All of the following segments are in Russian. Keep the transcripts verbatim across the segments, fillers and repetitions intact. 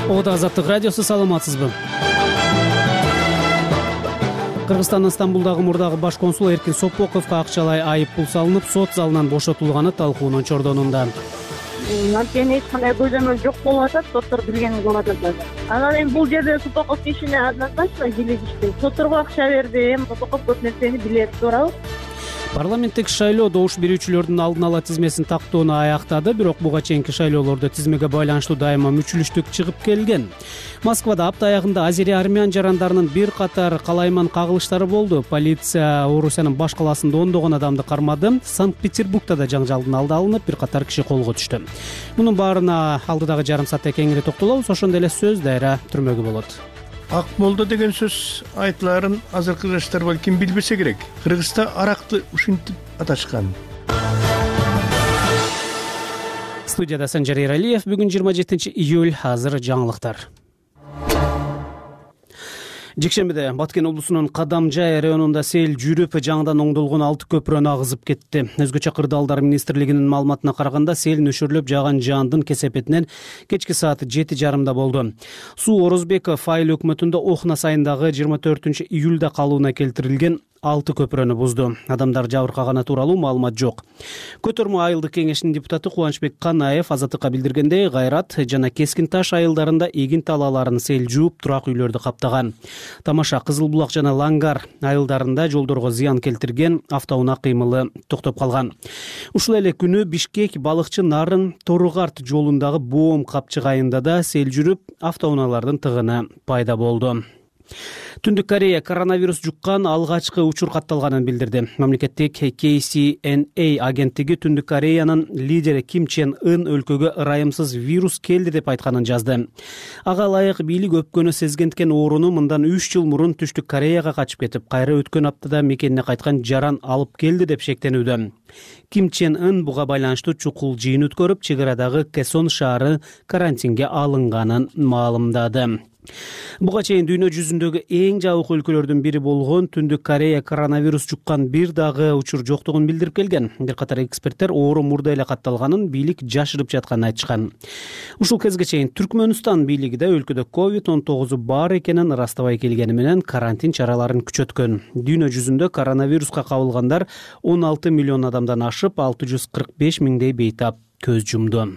Ода Азаттык радиосу, саламатсызбы? Кыргызстандын Стамбулдагы мурдагы баш консул Эркин Сопоковго акчалай айып пул салынып, сот залынан бошотулганы талкуунун чордонунда. Анткени эч кандай көзөмөл жок болуп атат, соттор билгени болуп атат. Анан эми бул жерде Сопоковдун ишине однозначно бийлигиштин. Сотторго акча берди, эми Сопоков көп нерсени билет, туурабы? Парламенттик шайлоо добуш берүүчүлөрдүн алдын ала тизмесин тактоону аяктады, бирок буга чейинки шайлоолордо тизмеге байланыштуу дайыма мүчүлүштүк чыгып келген. Москвада апта аягында азери-армян жарандарынын бир катар калайман кагылыштары болду. Полиция Орусиянын баш калаасында ондогон адамды кармады. Санкт-Петербургда да жаңжалдын алды алынып, бир катар киши колго түштү. Мунун баарына алдыдагы жарым саатта кеңири токтолобуз. Ошондой эле сөз дайра түрмөгө болот. Ак болду деген сөз айтыларын азыркы жаштар балким билбесе керек. Кыргызста аракты ушинтип аташкан. Студияда Санжар Эралиев. Бүгүн жыйырма жетинчи июль. Азыр жаңылыктар. Жекшембиде Баткен облусунун Кадамжай районунда сел жүрүп, жаңыдан оңдолгон алты көпүрөнү агызып кетти. Өзгөчө Кырдаалдар министрлигинин маалыматына караганда, сел нөшөрлөп жааган жаандын кесепетинен кечки саат жети жарымда болду. Суу Орозбеков айыл өкмөтүндө Охна сайындагы жыйырма төртүнчү июлда калууна келтирилген алты көпүрөнү бузду. Адамдар жабыркаганы тууралуу маалымат жок. Көтөрмө айылдык кеңешинин депутаты Кубанычбек Канаев Азаттыкка билдиргендей, Кайрат жана Кескин Таш айылдарында эгин талааларын сел жууп, турак үйлөрдү каптаган. Тамаша, Кызыл Булак жана Лангар айылдарында жолдорго зыян келтирген, автоунаа кыймылы токтоп калган. Ушул эле күнү Бишкек Балыкчы Нарын Торугарт жолундагы Боом Капчык айында да сел жүрүп, автоунаалардын тыгыны пайда болду. Түндүк Корея коронавирус жуккан алгачкы учур катталганын билдирди. Мамлекеттик К С Н А агенттиги Түндүк Кореянын лидери Ким Чен Ын өлкөгө ырайымсыз вирус келди деп айтканын жазды. Ага ылайык бийлик өпкөнү сезгендикен ооруну мындан үч жыл мурун Түштүк Кореяга качып кетип, кайра өткөн аптада мекенине кайткан жаран алып келди деп шектенүүдө. Ким Чен Ын буга байланыштуу чукул жыйын өткөрүп, чек арадагы Кэсон шаары карантинге алынганын маалымдады. Буга чейин дүйнө жүзүндөгү эң жабык өлкөлөрдүн бири болгон Түндүк Корея коронавирус жуккан бир дагы учур жоктугун билдирип келген. Бир катар эксперттер оору мурда эле катталганын, бийлик жашырып жатканын айтышкан. Ушул кезге чейин Түркмөнстан бийлиги да өлкөдө ковид он тогуз бар экенин ырастабай келгени менен карантин чараларын күчөткөн. Дүйнө жүзүндө коронавируска кабылгандар он алты миллион адамдан ашып, алты жүз кырк беш миңдей бейтап көз жумду.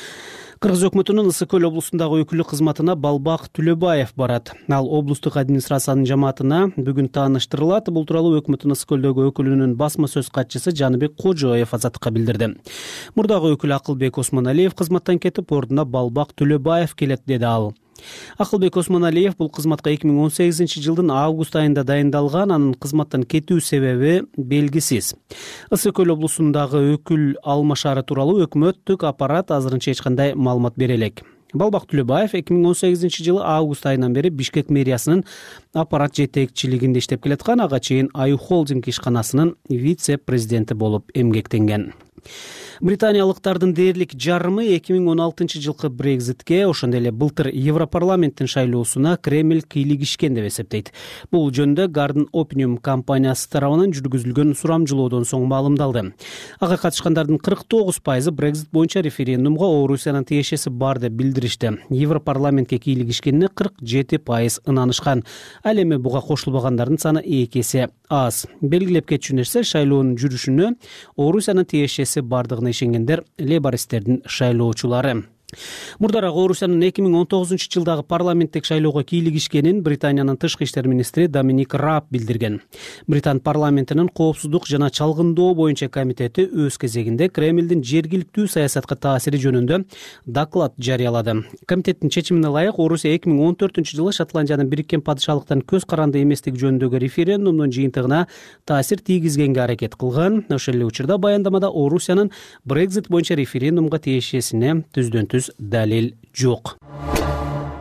Кыргыз өкмөтүнүн Ысык көл облусундагы өкүлүк кызматына Балбак Түлөбаев барат. Ал облустук администрациянын жамаатына бүгүн тааныштырылат. Бул тууралуу өкмөтүнүн Ысык көлдөгү өкүлүнүн басма сөз катчысы Жаныбек Кожоев Азаттыкка билдирди. Мурдагы өкүл Акылбек Осмоналиев кызматтан кетип, ордуна Балбак Түлөбаев келет, деди ал. Акылбек Осмоналиев бул кызматка эки миң он сегизинчи жылдын август айында дайындалган, анын кызматтан кетүү себеби белгисиз. Ысык көл облусундагы өкүл алмашары тууралуу өкмөттүк аппарат азырынча эч кандай маалымат бере элек. Балбак Түлөбаев эки миң он сегизинчи жылы август айынан бери Бишкек мэриясынын аппарат жетекчилигинде иштеп келаткан, ага чейин Аю Холдинг ишканасынын вице-президенти болуп эмгектенген. Британиялыктардын дээрлик жарымы эки миң он алтынчы жылкы Брекзитке, ошондой эле былтыр Европарламенттин шайлоосуна Кремль кийлигишкен деп эсептейт. Бул жөнүндө Garden Opinion компаниясы тарабынан жүргүзүлгөн сурамжылоодон соң маалымдалды. Ага катышкандардын кырк тогуз пайызы Брекзит боюнча референдумга Орусиянын тиешеси бар деп билдиришти. Европарламентке кийлигишкенине кырк жети пайыз ынанышкан. Ал эми буга кошулбагандардын саны эки эсе аз. Белгилеп кетчү нерсе, шайлоонун жүрүшүнө Орусиянын тиешеси бардыгына ишенгендер лейбористтердин шайлоочулары. Мурдараак Орусиянын эки миң он тогузунчу жылдагы парламенттик шайлоого кийлигишкенин Британиянын тышкы иштер министри Доминик Раб билдирген. Британ парламентинин коопсуздук жана чалгындоо боюнча комитети өз кезегинде Кремлдин жергиликтүү саясатка таасири жөнүндө доклад жарыялады. Комитеттин чечимине ылайык, Орусия эки миң он төртүнчү жылы Шотландиянын бириккен падышалыктан көз каранды эместиги жөнүндөгү референдумдун жыйынтыгына таасир тийгизгенге аракет кылган. Ошол эле учурда баяндамада Орусиянын Брекзит боюнча референдумга тиешесине түздөн түз далил жок.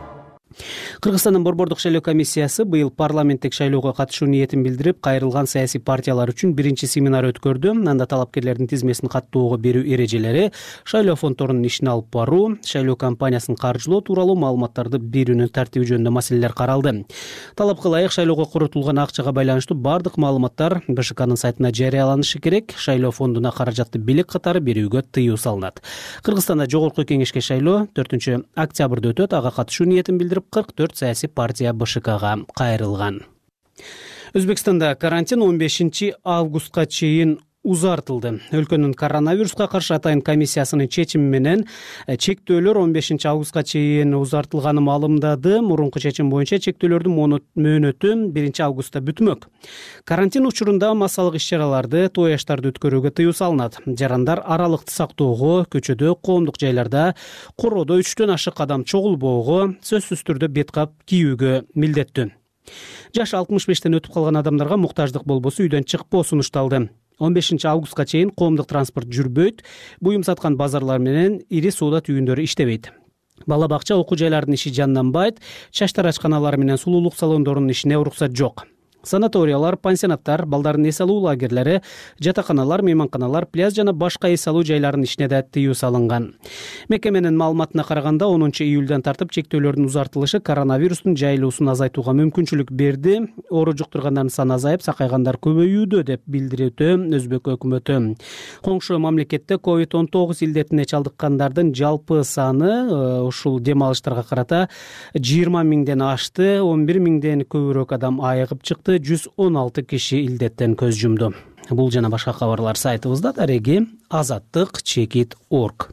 Кыргызстандын Борбордук шайлоо комиссиясы быйыл парламенттик шайлоого катышуу ниетин билдирип, кайрылган саясий партиялар үчүн биринчи семинар өткөрдү. Анда талапкерлердин тизмесин каттоого берүү эрежелери, шайлоо фонддорунун ишин алып баруу, шайлоо кампаниясын каржылоо тууралуу маалыматтарды берүүнүн тартиби жөнүндө маселелер каралды. Талапка ылайык шайлоого коротулган акчага байланыштуу бардык маалыматтар бэ ш кнын сайтына жарыяланышы керек. Шайлоо фондуна каражатты бийлик катары берүүгө тыюу салынат. Кыргызстанда жогорку кеңешке шайлоо төртүнчү октябрда өтөт. Ага катышуу ниетин билдирип кырк төрт саясий партия бэ ш кга кайрылган. Өзбекстанда карантин он бешинчи августка чейин узартылды. Өлкөнүн коронавируска каршы атайын комиссиясынын чечими менен чектөөлөр он бешинчи августка чейин узартылганы маалымдады. Мурунку чечим боюнча чектөөлөрдүн мөөнөтү биринчи августта бүтмөк. Карантин учурунда массалык иш-чараларды, той аштарды өткөрүүгө тыюу салынат. Жарандар аралыкты сактоого, көчөдө, коомдук жайларда, короодо үчтөн ашык адам чогулбоого, сөзсүз түрдө бет кап кийүүгө милдеттүү. Жашы алтымыш бештен өтүп калган адамдарга муктаждык болбосо үйдөн чыкпоо сунушталды. он бешинчи августка чейин коомдук транспорт жүрбөйт, буюм саткан базарлар менен ири соода түйүндөрү иштебейт. Бала бакча, окуу жайлардын иши жанданбайт, чач тарачканалар менен сулуулук салондорунун ишине уруксат жок. Санаториялар, пансионаттар, балдардын эс алуу лагерлери, жатаканалар, мейманканалар, пляж жана башка эс алуу жайларынын ишине да тыюу салынган. Мекеменин маалыматына караганда онунчу июлдан тартып чектөөлөрдүн узартылышы коронавирустун жайылуусун азайтууга мүмкүнчүлүк берди. Оору жуктургандардын саны азайып, сакайгандар көбөйүүдө деп билдирүүдө Өзбек өкмөтү. Коңшу мамлекетте ковид он тогуз илдетине чалдыккандардын жалпы саны ушул дем алыштарга карата жыйырма миңден ашты, он бир миңден көбүрөөк адам айыгып чыкты. жүз он алты киши илдеттен көз жумду. Бул жана башка кабарлар сайтыбызда. Дареги азаттык чекит точка орг.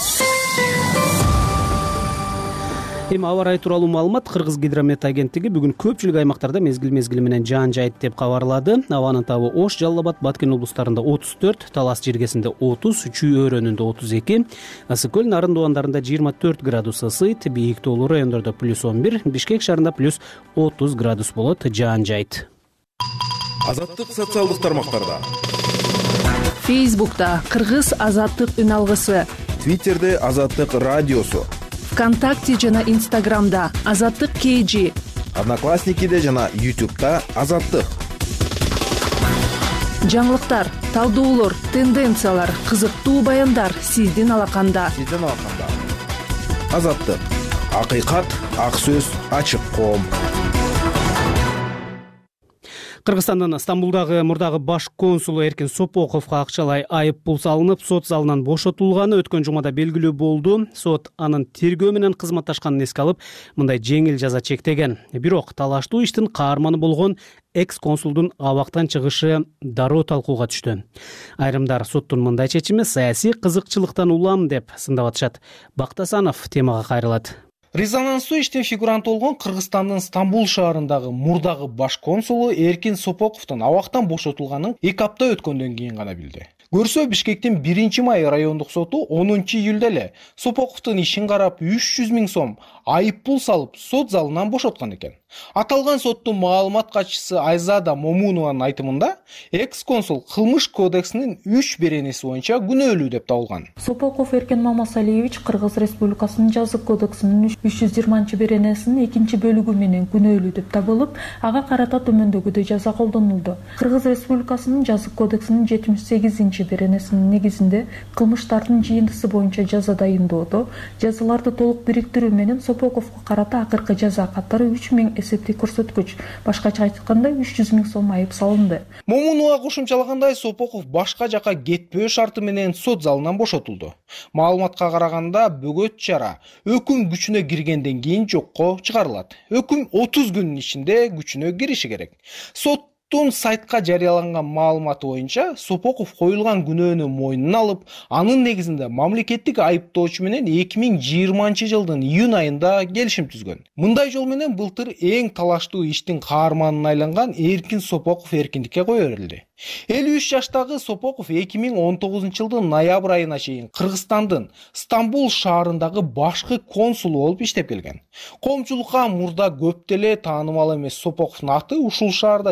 Эми аба ырайы тууралуу маалымат. Кыргыз гидромет агенттиги бүгүн көпчүлүк аймактарда мезгил мезгили менен жаан жайт деп кабарлады. Абанын табы Ош, Жалал Абад, Баткен облустарында отуз төрт, Талас жергесинде отуз, Чүй өрөөнүндө отуз эки, Ысык көл, Нарын дубандарында жыйырма төрт градус ысыйт, бийик тоолуу райондордо плюс он бир, Бишкек шаарында плюс отуз градус болот. Жаан жайт. Азаттык социалдык тармактарда. Фейсбукта Кыргыз азаттык үн алгысы, Твиттерде Азаттык радиосу, ВКонтакте жана Инстаграмда Азаттык кей жи, Одноклассникиде жана Ютубта Азаттык. Жаңылыктар, талдоолор, тенденциялар, кызыктуу баяндар сиздин алаканда. Сиздин алаканда. Азаттык. Акыйкат, ак сөз, ачык коом. Кыргызстандын Стамбулдагы мурдагы баш консулу Эркин Сопоковго акчалай айып пул салынып, сот залынан бошотулганы өткөн жумада белгилүү болду. Сот анын тергөө менен кызматташканын эске алып, мындай жеңил жаза чектеген. Бирок талаштуу иштин каарманы болгон экс-консулдун абактан чыгышы дароо талкууга түштү. Айрымдар соттун мындай чечими саясий кызыкчылыктан улам деп сындап атышат. Бактасанов темага кайрылат. Резонанстуу иштин фигуранты болгон Кыргызстандын Стамбул шаарындагы мурдагы баш консулу Эркин Сопоковдун абактан бошотулганын эки апта өткөндөн кийин гана билди. Көрсө, Бишкектин биринчи май райондук соту онунчу июлда эле Сопоковдун ишин карап үч жүз миң сом айып пул салып, сот залынан бошоткон экен. Аталган соттун маалымат катчысы Айзада Момунованын айтымында, экс-консул кылмыш кодексинин үч беренеси боюнча күнөөлүү деп табылган. Сопоков Эркин Мамасалиевич Кыргыз Республикасынын жазык кодексинин үч жүз жыйырманчы беренесинин экинчи бөлүгү менен күнөөлүү деп табылып, ага карата төмөндөгүдөй жаза колдонулду. Кыргыз Республикасынын жазык кодексинин жетимиш сегизинчи беренесинин негизинде кылмыштардын жыйынтысы боюнча жаза дайындоодо, жазаларды толук бириктирүү менен Сопоковго карата акыркы жаза катары үч миң эсептик көрсөткүч, башкача айтканда үч жүз миң сом айып салынды. Момунова кошумчалагандай, Сопоков башка жака кетпөө шарты менен сот залынан бошотулду. Маалыматка караганда, бөгөт чара өкүм күчүнө киргенден кийин жокко чыгарылат. Өкүм отуз күнүн ичинде күчүнө кириши керек. Сот сайтка жарыяланган маалыматы боюнча Сопоков коюлган күнөөнү мойнуна алып, анын негизинде мамлекеттик айыптоочу менен эки миң жыйырманчы жылдын июнь айында келишим түзгөн. Мындай жол менен былтыр эң талаштуу иштин каарманына айланган Эркин Сопоков эркиндикке кое берилди. элүү үч жаштагы Сопоков эки миң он тогузунчу жылдын ноябрь айына чейин Кыргызстандын Стамбул шаарындагы башкы консулу болуп иштеп келген. Коомчулукка мурда көп деле таанымал эмес Сопоковдун аты ушул шаарда киши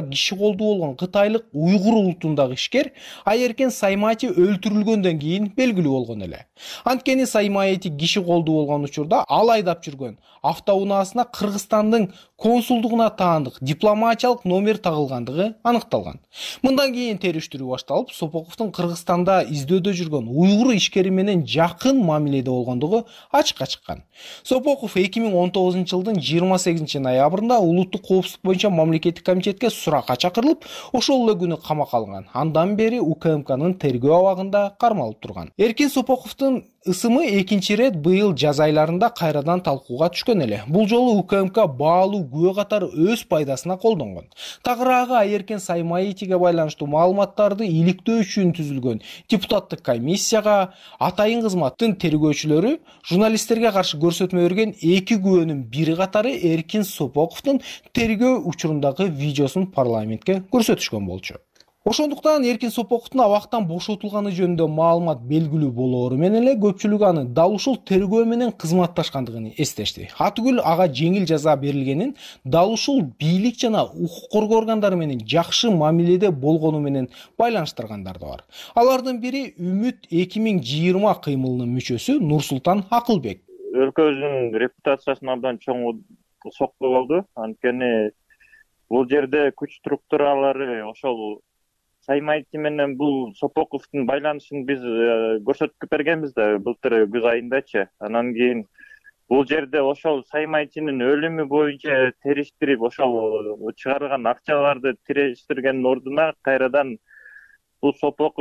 колдуу болгон кытайлык уйгур улутундагы ишкер Айеркен Саймати өлтүрүлгөндөн кийин белгилүү болгон эле. Анткени Саймати киши колдуу болгон учурда ал айдап жүргөн автоунаасына Кыргызстандын консулдугуна таандык дипломатиялык номер тагылгандыгы аныкталган. Мындан кийин териштирүү башталып, Сопоковдун Кыргызстанда издөөдө жүргөн уйгур ишкери менен жакын мамиледе болгондугу ачыкка чыккан. Сопоков эки миң он тогузунчу жылдын жыйырма сегизинчи ноябрында улуттук коопсуздук боюнча мамлекеттик комитетке суракка чакырылып, ошол эле күнү камакка алынган. Андан бери УКМКнын тергөө абагында кармалып турган. Эркин Сопоковдун ысымы экинчи ирет быйыл жаз айларында кайрадан талкууга түшкөн эле. Бул жолу УКМК баалуу күбө катары өз пайдасына колдонгон. Тагыраагы Айеркен Саймаитиге байланыштуу маалыматтарды иликтөө үчүн түзүлгөн депутаттык комиссияга атайын кызматтын тергөөчүлөрү журналисттерге каршы көрсөтмө берген эки күбөнүн бири катары Эркин Сопоковдун тергөө учурундагы видеосун парламентке көрсөтүшкөн болчу. Ошондуктан Эркин Сопоковдун абактан бошотулганы жөнүндө маалымат белгилүү болоору менен эле көпчүлүк аны дал ушул тергөө менен кызматташкандыгын эстешти. Атүгүл ага жеңил жаза берилгенин дал ушул бийлик жана укук коргоо органдары менен жакшы мамиледе болгону менен байланыштыргандар да бар. Алардын бири Үмүт эки миң жыйырма кыймылынын мүчөсү Нурсултан Акылбек. Өлкөбүздүн репутациясына абдан чоң сокку болду. Анткени бул жерде күч структуралары ошол Саймайти менен бул Сопоковдун байланышын биз көрсөтүп бергенбиз да былтыр күз айындачы. Анан кийин бул жерде ошол Саймайтинин өлүмү боюнча териштирип, ошол чыгарылган акчаларды териштиргендин ордуна кайрадан бул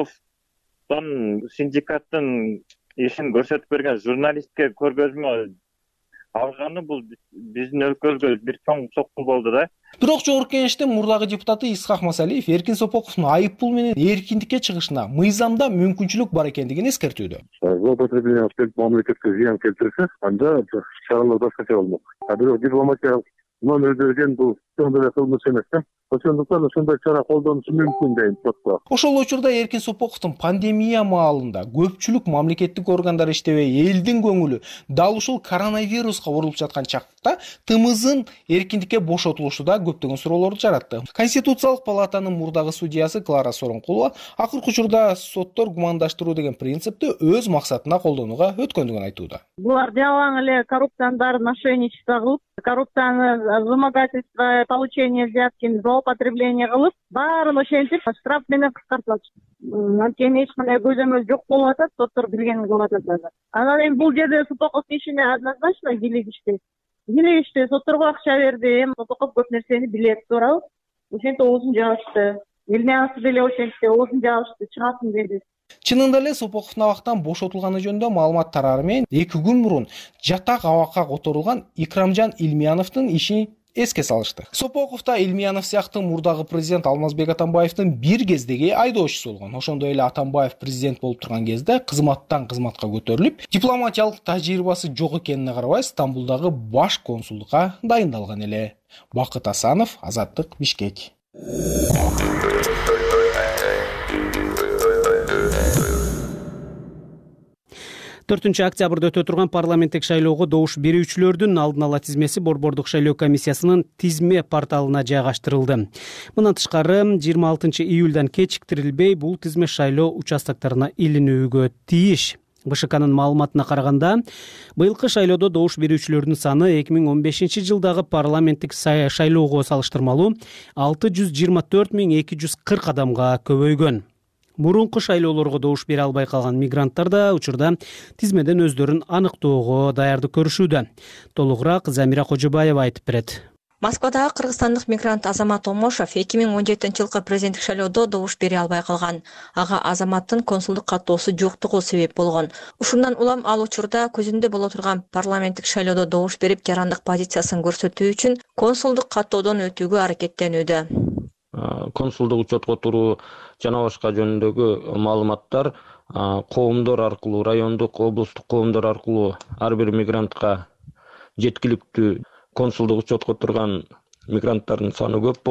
Сопоковдун синдикаттын ишин көрсөтүп берген журналистке көргөзмө алганы бул биздин өлкөбүзгө бир чоң сокку болду да. Бирок жогорку кеңештин мурдагы депутаты Исхак Масалиев Эркин Сопоковдун айыппул менен эркиндикке чыгышына мыйзамда мүмкүнчүлүк бар экендигин эскертүүдө. Злоупотребление мамлекетке зыян келтирсе, анда чаралар башкача болмок. А бирок дипломатия номер берген бул чоңдой кылмыш эмес да. Ошондуктан ошондой чара колдонушу мүмкүн дейм сотко. Ошол учурда Эркин Сопоковдун пандемия маалында көпчүлүк мамлекеттик органдар иштебей, элдин көңүлү дал ушул коронавируска урулуп жаткан чакта тымызын эркиндикке бошотулушу да көптөгөн суроолорду жаратты. Конституциялык палатанын мурдагы судьясы Клара Соронкулова акыркы учурда соттор гумандаштыруу деген принципти өз максатына колдонууга өткөндүгүн айтууда. Булар жалаң эле коррупциянын баарын мошенничество кылып, коррупцияны, вымогательство, получение взятки, злоупотребление кылып, баарын ошентип штраф менен кыскартылат. Анткени эч кандай көзөмөл жок болуп атат, соттор билгенин кылып атат. Анан эми бул жерде Сопоковдун ишине однозначно кийлик ишти. Кийлик ишти, сотторго акча берди, Сопоков көп нерсени билет, туурабы? Ошентип оозун жабышты. Элмановду деле ошентип оозун жабышты, чыгасың деди. Чынында эле Сопоковдун абактан бошотулганы жөнүндө маалымат тарары менен эки күн мурун жатак абакка которулган Икрамжан Илмияновдун ишин эске салышты. Сопоков да Илмиянов сыяктуу мурдагы президент Алмазбек Атамбаевдин бир кездеги айдоочусу болгон. Ошондой эле Атамбаев президент болуп турган кезде кызматтан кызматка көтөрүлүп, дипломатиялык тажрыйбасы жок экенине карабай Стамбулдагы баш консулдукка дайындалган эле. Бакыт Асанов, Азаттык, Бишкек. төртүнчү октябрда өтө турган парламенттик шайлоого добуш берүүчүлөрдүн алдын ала тизмеси Борбордук шайлоо комиссиясынын тизме порталына жайгаштырылды. Мындан тышкары жыйырма алтынчы июлдан кечиктирилбей бул тизме шайлоо участокторуна илинүүгө тийиш. БШКнын маалыматына караганда, быйылкы шайлоодо добуш берүүчүлөрдүн саны эки миң он бешинчи жылдагы парламенттик шайлоого салыштырмалуу алты жүз жыйырма төрт миң эки жүз кырк адамга көбөйгөн. Мурунку шайлоолорго добуш бере албай калган мигранттар да учурда тизмеден өздөрүн аныктоого даярдык көрүшүүдө. Толугураак Замира Кожобаева айтып берет. Москвадагы кыргызстандык мигрант Азамат Омошов эки миң он жетинчи жылкы президенттик шайлоодо добуш бере албай калган. Ага азаматтын консулдук каттоосу жоктугу себеп болгон. Ушундан улам ал учурда көзүндө боло турган парламенттик шайлоодо добуш берип жарандык позициясын көрсөтүү үчүн консулдук каттоодон өтүүгө аракеттенүүдө. Консулдук учетко туруу жана башка жөнүндөгү маалыматтар коомдор аркылуу, райондук, облустук коомдор аркылуу ар бир мигрантка жеткиликтүү. Консулдук учетко турган мигранттардын саны көп болот.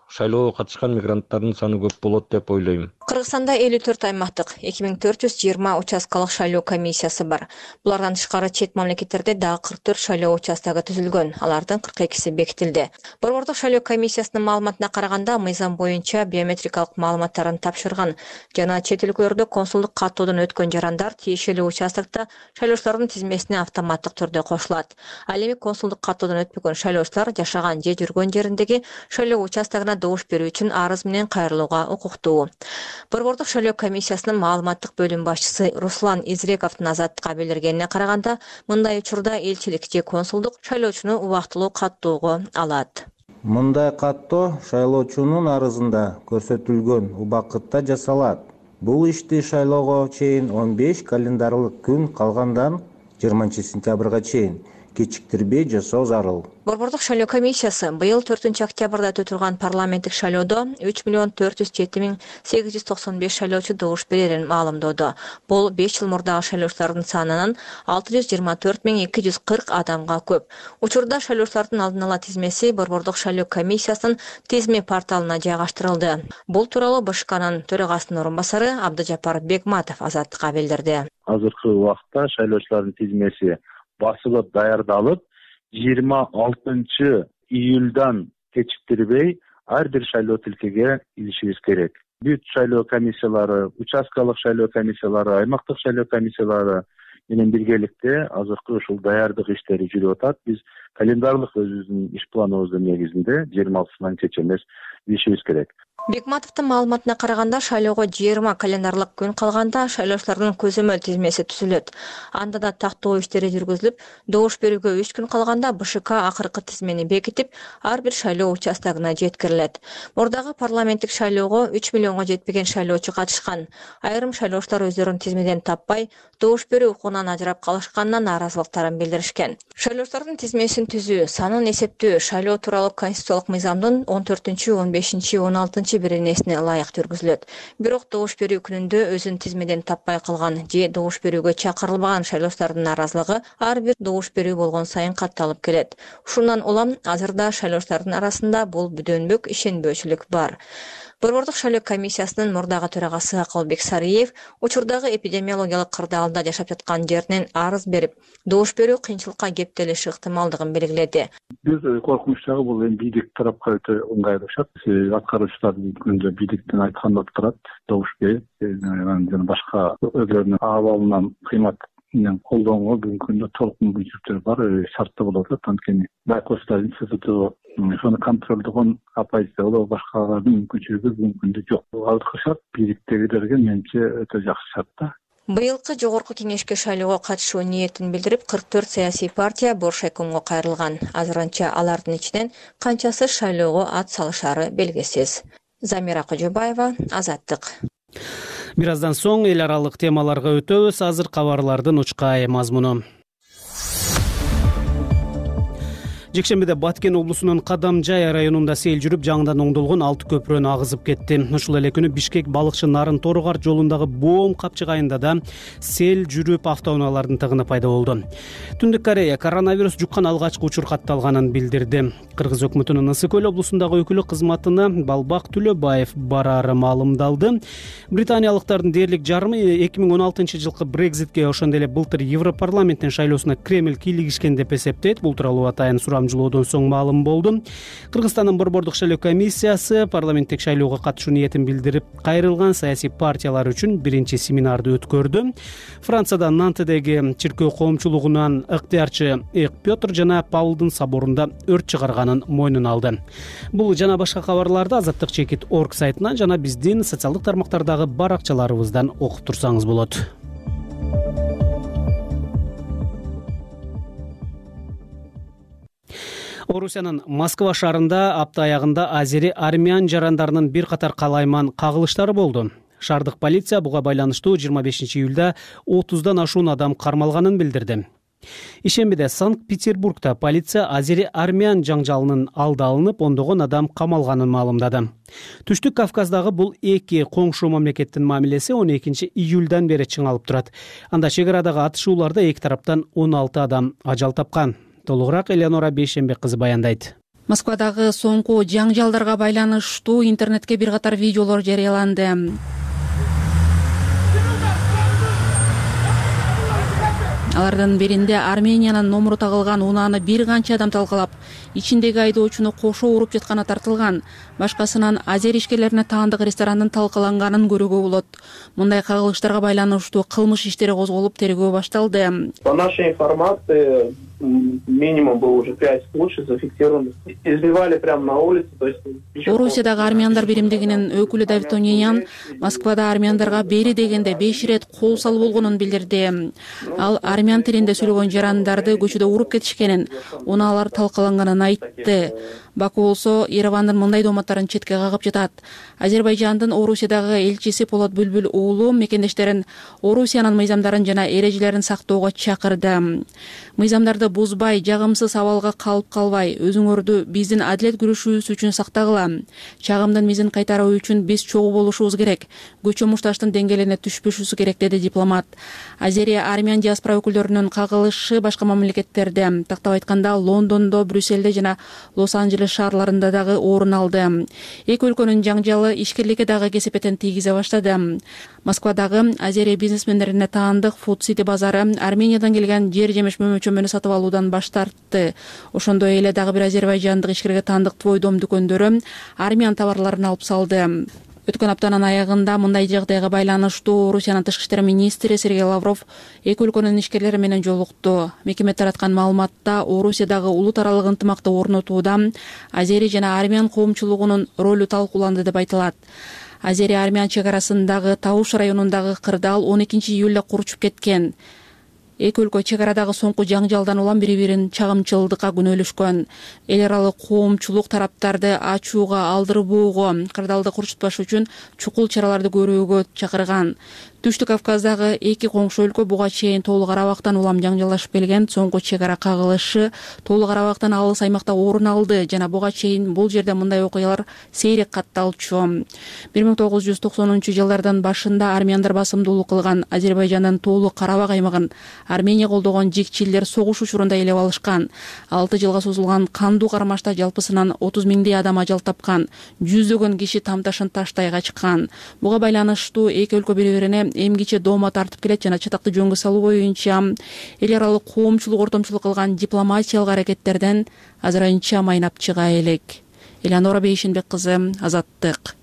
шайлоого катышкан мигранттардын саны көп болот деп ойлойм. Кыргызстанда элүү төрт аймактык эки миң төрт жүз жыйырма участкалык шайлоо комиссиясы бар. Булардан тышкары чет мамлекеттерде дагы кырк төрт шайлоо участогу түзүлгөн. Алардын кырк экиси бекитилди. Борбордук шайлоо комиссиясынын маалыматына караганда, мыйзам боюнча биометрикалык маалыматтарын тапшырган жана чет өлкөлөрдө консулдук каттоодон өткөн жарандар тиешелүү участокто шайлоочулардын тизмесине автоматтык түрдө кошулат. Ал эми консулдук каттоодон өтпөгөн шайлоочулар жашаган же жүргөн жериндеги шайлоо участогуна добуш берүү үчүн арыз менен кайрылууга укуктуу. Борбордук шайлоо комиссиясынын маалыматтык бөлүм башчысы Руслан Изрековдун Азаттыкка билдиргенине караганда, мындай учурда элчилик же консулдук шайлоочуну убактылуу каттоого алат. Мындай каттоо шайлоочунун арызында көрсөтүлгөн убакытта жасалат. Бул ишти шайлоого чейин он беш календарлык күн калгандан жыйырманчы сентябрга чейин кечиктирбей жасоо зарыл. Борбордук шайлоо комиссиясы быйыл төртүнчү октябрда өтүлгөн парламенттик шайлоодо үч миллион төрт жүз жети миң сегиз жүз токсон беш шайлоочу добуш берерин маалымдоодо. Бул беш жыл мурдагы шайлоочулардын санынан алты жүз жыйырма төрт миң эки жүз кырк адамга көп. Учурда шайлоочулардын алдын ала тизмеси Борбордук шайлоо комиссиясынын тизме порталына жайгаштырылды. Бул тууралуу БШКнын төрагасынын орун басары Абдыжапар Бекматов Азаттыкка билдирди. Азыркы убакта шайлоочулардын тизмеси басылып даярдалып, жыйырма алтынчы июльдан кечиктирбей ар бир шайлоо тилкеге илишибиз керек. Бүт шайлоо комиссиялары, участкалык шайлоо комиссиялары, аймактык шайлоо комиссиялары менен биргеликте азыркы ушул даярдык иштери жүрүп атат. Биз календарлык өзүбүздүн иш планыбыздын негизинде жыйырма алтысынан кеч эмес илишибиз керек. Бекматовдун маалыматына караганда, шайлоого жыйырма календарлык күн калганда шайлоочулардын көзөмөл тизмеси түзүлөт. Анда да тактоо иштери жүргүзүлүп, добуш берүүгө үч күн калганда БШК акыркы тизмени бекитип, ар бир шайлоо участогуна жеткирилет. Мурдагы парламенттик шайлоого үч миллионго жетпеген шайлоочу катышкан. Айрым шайлоочулар өздөрүн тизмеден таппай, добуш берүү укугунан ажырап калышканына нааразылыктарын билдиришкен. Шайлоочулардын тизмесин түзүү, санын эсептөө шайлоо тууралуу конституциялык мыйзамдын он төртүнчү, он бешинчи, он алтынчы беренесине ылайык жүргүзүлөт. Бирок добуш берүү күнүндө өзүн тизмеден таппай калган же добуш берүүгө чакырылбаган шайлоочулардын нааразылыгы ар бир добуш берүү болгон сайын катталып келет. Ушундан улам азырда шайлоочулардын арасында бул бүдөнбөк ишенбөөчүлүк бар. Борбордук шайлоо комиссиясынын мурдагы төрагасы Акылбек Сариев учурдагы эпидемиологиялык кырдаалда жашап жаткан жеринен арыз берип, добуш берүү кыйынчылыкка кептелиши ыктымалдыгын белгиледи. Биз коркунучтагы бул эми бийлик тарапка өтө ыңгайлуу шарт. Аткаруучулардын күндө бийликтен айтканда турат, добуш берип, жана башка өздөрүнүн абалынан кыймат менен колдонгонго бүгүнкү күндө толук мүмкүнчүлүктөр бар, шарттуу болуп атат. Анткени байкоштар институту ошону контролдогон оппозиция болобу башкалардын мүмкүнчүлүгү бүгүнкү күндө жок. Азыркы шарт бийликтегилерге менимче өтө жакшы шарт да. Быйылкы жогорку кеңешке шайлоого катышуу ниетин билдирип, кырк төрт саясий партия Боршайкомго кайрылган. Азырынча алардын ичинен канчасы шайлоого ат салышары белгисиз. Замира Кожобаева, Азаттык. Бир аздан соң эл аралык темаларга өтөбүз. Азыр кабарлардын учкай мазмуну. Жекшембиде Баткен облусунун Кадамжай районунда сел жүрүп, жаңыдан оңдолгон алты көпүрөнү агызып кетти. Ушул эле күнү Бишкек балыкчы Нарын Торгар жолундагы Боом капчыгайында да сел жүрүп, автоунаалардын тыгыны пайда болду. Түндүк Корея коронавирус жуккан алгачкы учур катталганын билдирди. Кыргыз өкмөтүнүн Ысык көл облусундагы өкүлү кызматына Балбак Түлөбаев барары маалымдалды. Британиялыктардын дээрлик жарымы эки миң он алтынчы жылкы Брекзитке, ошондой эле былтыр Европарламенттин шайлоосуна Кремль кийлигишкен деп эсептейт. Бул тууралуу атайын сурамжылоодон соң маалым болду. Кыргызстандын Борбордук шайлоо комиссиясы парламенттик шайлоого катышуу ниетин билдирип, кайрылган саясий партиялар үчүн биринчи семинарды өткөрдү. Францияда Нантедеги чиркөө коомчулугунан ыктыярчы Эк Петр жана Павлдын соборунда өрт чыгарганын мойнуна алды. Бул жана башка кабарларды Азаттык чекит точка орг сайтынан жана биздин социалдык тармактардагы баракчаларыбыздан окуп турсаңыз болот. Орусиянын Москва шаарында апта аягында азери армян жарандарынын бир катар калайман кагылыштары болду. Шаардык полиция буга байланыштуу жыйырма бешинчи июлда отуздан ашуун адам кармалганын билдирди. Ишембиде Санкт-Петербургда полиция азери армян жаңжалынын алды алынып, ондогон адам камалганын маалымдады. Түштүк Кавказдагы бул эки коңшу мамлекеттин мамилеси он экинчи июлдан бери чыңалып турат. Анда чек арадагы атышууларда эки тараптан он алты адам ажал тапкан. Толугураак Элеонора Бейшембек кызы баяндайт. Москвадагы соңку жаңжалдарга байланыштуу интернетке бир катар видеолор жарыяланды. Алардын биринде Армениянын номуру тагылган унааны бир канча адам талкалап, ичиндеги айдоочуну кошо уруп жатканы тартылган. Башкасынан азер ишкерлерине таандык ресторандын талкаланганын көрүүгө болот. Мындай кагылыштарга байланыштуу кылмыш иштери козголуп, тергөө башталды. По нашей информации, минимум было уже пять случаев зафиксировано. Избивали прямо на улице, то есть... Орусиядагы армяндар биримдигинин өкүлү Давид Онеян Москвада армяндарга бери дегенде беш ирет кол салуу болгонун билдирди. Ал армян тилинде сүйлөгөн жарандарды көчөдө уруп кетишкенин, унаалар талкаланганын айтты. Баку болсо Еревандын мындай дооматтарын четке кагып жатат. Азербайжандын Орусиядагы элчиси Полот Бүлбүл уулу мекендештерин Орусиянын мыйзамдарын жана эрежелерин сактоого чакырды. Мыйзамдарды бузбай, жагымсыз абалга калып калбай, өзүңөрдү биздин адилет күрөшүүбүз үчүн сактагыла. Чагымдын мизин кайтаруу үчүн биз чогуу болушубуз керек. Көчө мушташтын деңгээлине түшпөшүбүз керек, деди дипломат. Азерия армян диаспора өкүлдөрүнүн кагылышы башка мамлекеттерде, тактап айтканда Лондондо, Брюсселде жана Лос-Анджелес шаарларында дагы орун алды. Эки өлкөнүн жаңжалы ишкерликке дагы кесепетин тийгизе баштады. Москвадагы Азерия бизнесмендерине таандык Food City базары Армениядан келген жер жемиш мөмөчөмөнү сатып алуудан баш тартты. Ошондой эле дагы бир азербайжандык ишкерге таандык Твой дом дүкөндөрү армян товарларын алып салды. Өткөн аптанын аягында мындай жагдайга байланыштуу Орусиянын тышкы иштер министри Сергей Лавров эки өлкөнүн ишкерлери менен жолукту. Мекеме тараткан маалыматта Орусиядагы улут аралык ынтымакты орнотууда азери жана армян коомчулугунун ролу талкууланды деп айтылат. Азери армян чек арасындагы Тауш районундагы кырдаал он экинчи июлда курчуп кеткен. Эки өлкө чек арадагы соңку жаңжалдан улам бири-бирин чагымчылдыкка күнөөлөшкөн. Эл аралык коомчулук тараптарды ачууга, алдырбоого, кырдаалды курчутпаш үчүн чукул чараларды көрүүгө чакырган. Түштүк Кавказдагы эки коңшу өлкө буга чейин Тоолу Карабактан улам жаңжалдашып келген. Соңку чек ара кагылышы Тоолу Карабактан алыс аймакта орун алды жана буга чейин бул жерде мындай окуялар сейрек катталчу. бир миң тогуз жүз токсонунчу жылдардын башында армяндар басымдуулук кылган Азербайжандын Тоолу Карабак аймагын Армения колдогон жикчилдер согуш учурунда элеп алышкан. алты жылга созулган кандуу кармашта жалпысынан отуз миңдей адам ажал тапкан, жүздөгөн киши тамташын таштай качкан. Буга байланыштуу эки өлкө бири-бирине эмгиче доомат тартып келет жана чатакты жөнгө салуу боюнча эл аралык коомчулук ортомчулук кылган дипломатиялык аракеттерден азырынча майнап чыга элек. Элеонора Бейшенбек кызы, Азаттык.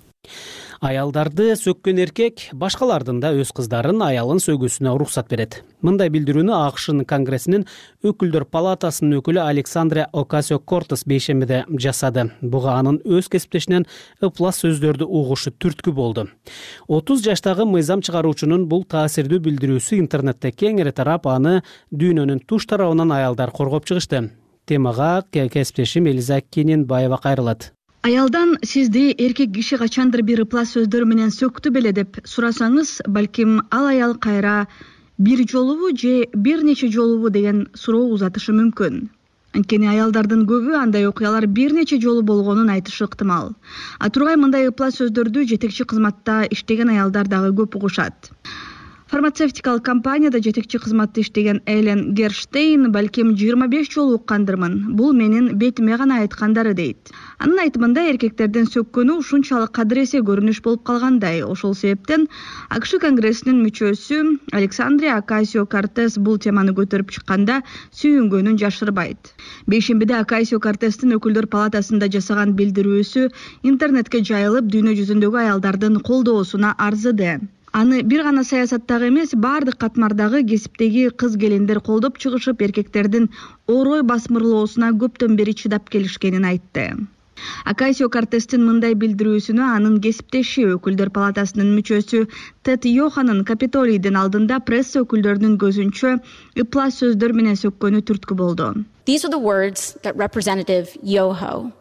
Аялдарды сөккөн эркек башкалардын да өз кыздарын аялын сөгүүсүнө уруксат берет. Мындай билдирүүнү АКШнын Конгрессинин өкүлдөр палатасынын өкүлү Александра Окасио-Кортес бейшембиде жасады. Буга анын өз кесиптешинен ыплас сөздөрдү угушу түрткү болду. отуз жаштагы мыйзам чыгаруучунун бул таасирдүү билдирүүсү интернетте кеңири тарап, аны дүйнөнүн туш тарабынан аялдар коргоп чыгышты. Темага кесиптешим Элиза Кененбаева кайрылат. Аялдан сизди эркек киши качандыр бир ыплас сөздөр менен сөктү беле деп сурасаңыз, балким ал аял кайра бир жолубу же бир нече жолубу деген суроо узатышы мүмкүн. Анткени аялдардын көбү андай окуялар бир нече жолу болгонун айтышы ыктымал. А тургай мындай ыплас сөздөрдү жетекчи кызматта иштеген аялдар дагы көп угушат. Фармацевтикалык компанияда жетекчи кызматта иштеген Элен Герштейн балким жыйырма беш жолу уккандырмын. Бул менин бетиме гана айткандары дейт. Анын айтымында эркектердин сөккөнү ушунчалык кадыресе көрүнүш болуп калгандай. Ошол себептен АКШ Конгрессинин мүчөсү Александра Окасио-Кортес бул теманы көтөрүп чыкканда сүйүнгөнүн жашырбайт. Бейшембиде Окасио-Кортестин өкүлдөр палатасында жасаган билдирүүсү интернетке жайылып, дүйнө жүзүндөгү аялдардын колдоосуна арзыды. Аны бир гана саясаттагы эмес, бардык катмардагы кесиптеги кыз келиндер колдоп чыгышып, эркектердин орой басмырлоосуна көптөн бери чыдап келишкенин айтты. Окасио-Кортестин мындай билдирүүсүнө анын кесиптеши өкүлдөр палатасынын мүчөсү Тед Йоханын Капитолийдин алдында пресса өкүлдөрүнүн көзүнчө ыплас сөздөр менен сөккөнү түрткү болду. These are the words that Representative Yoho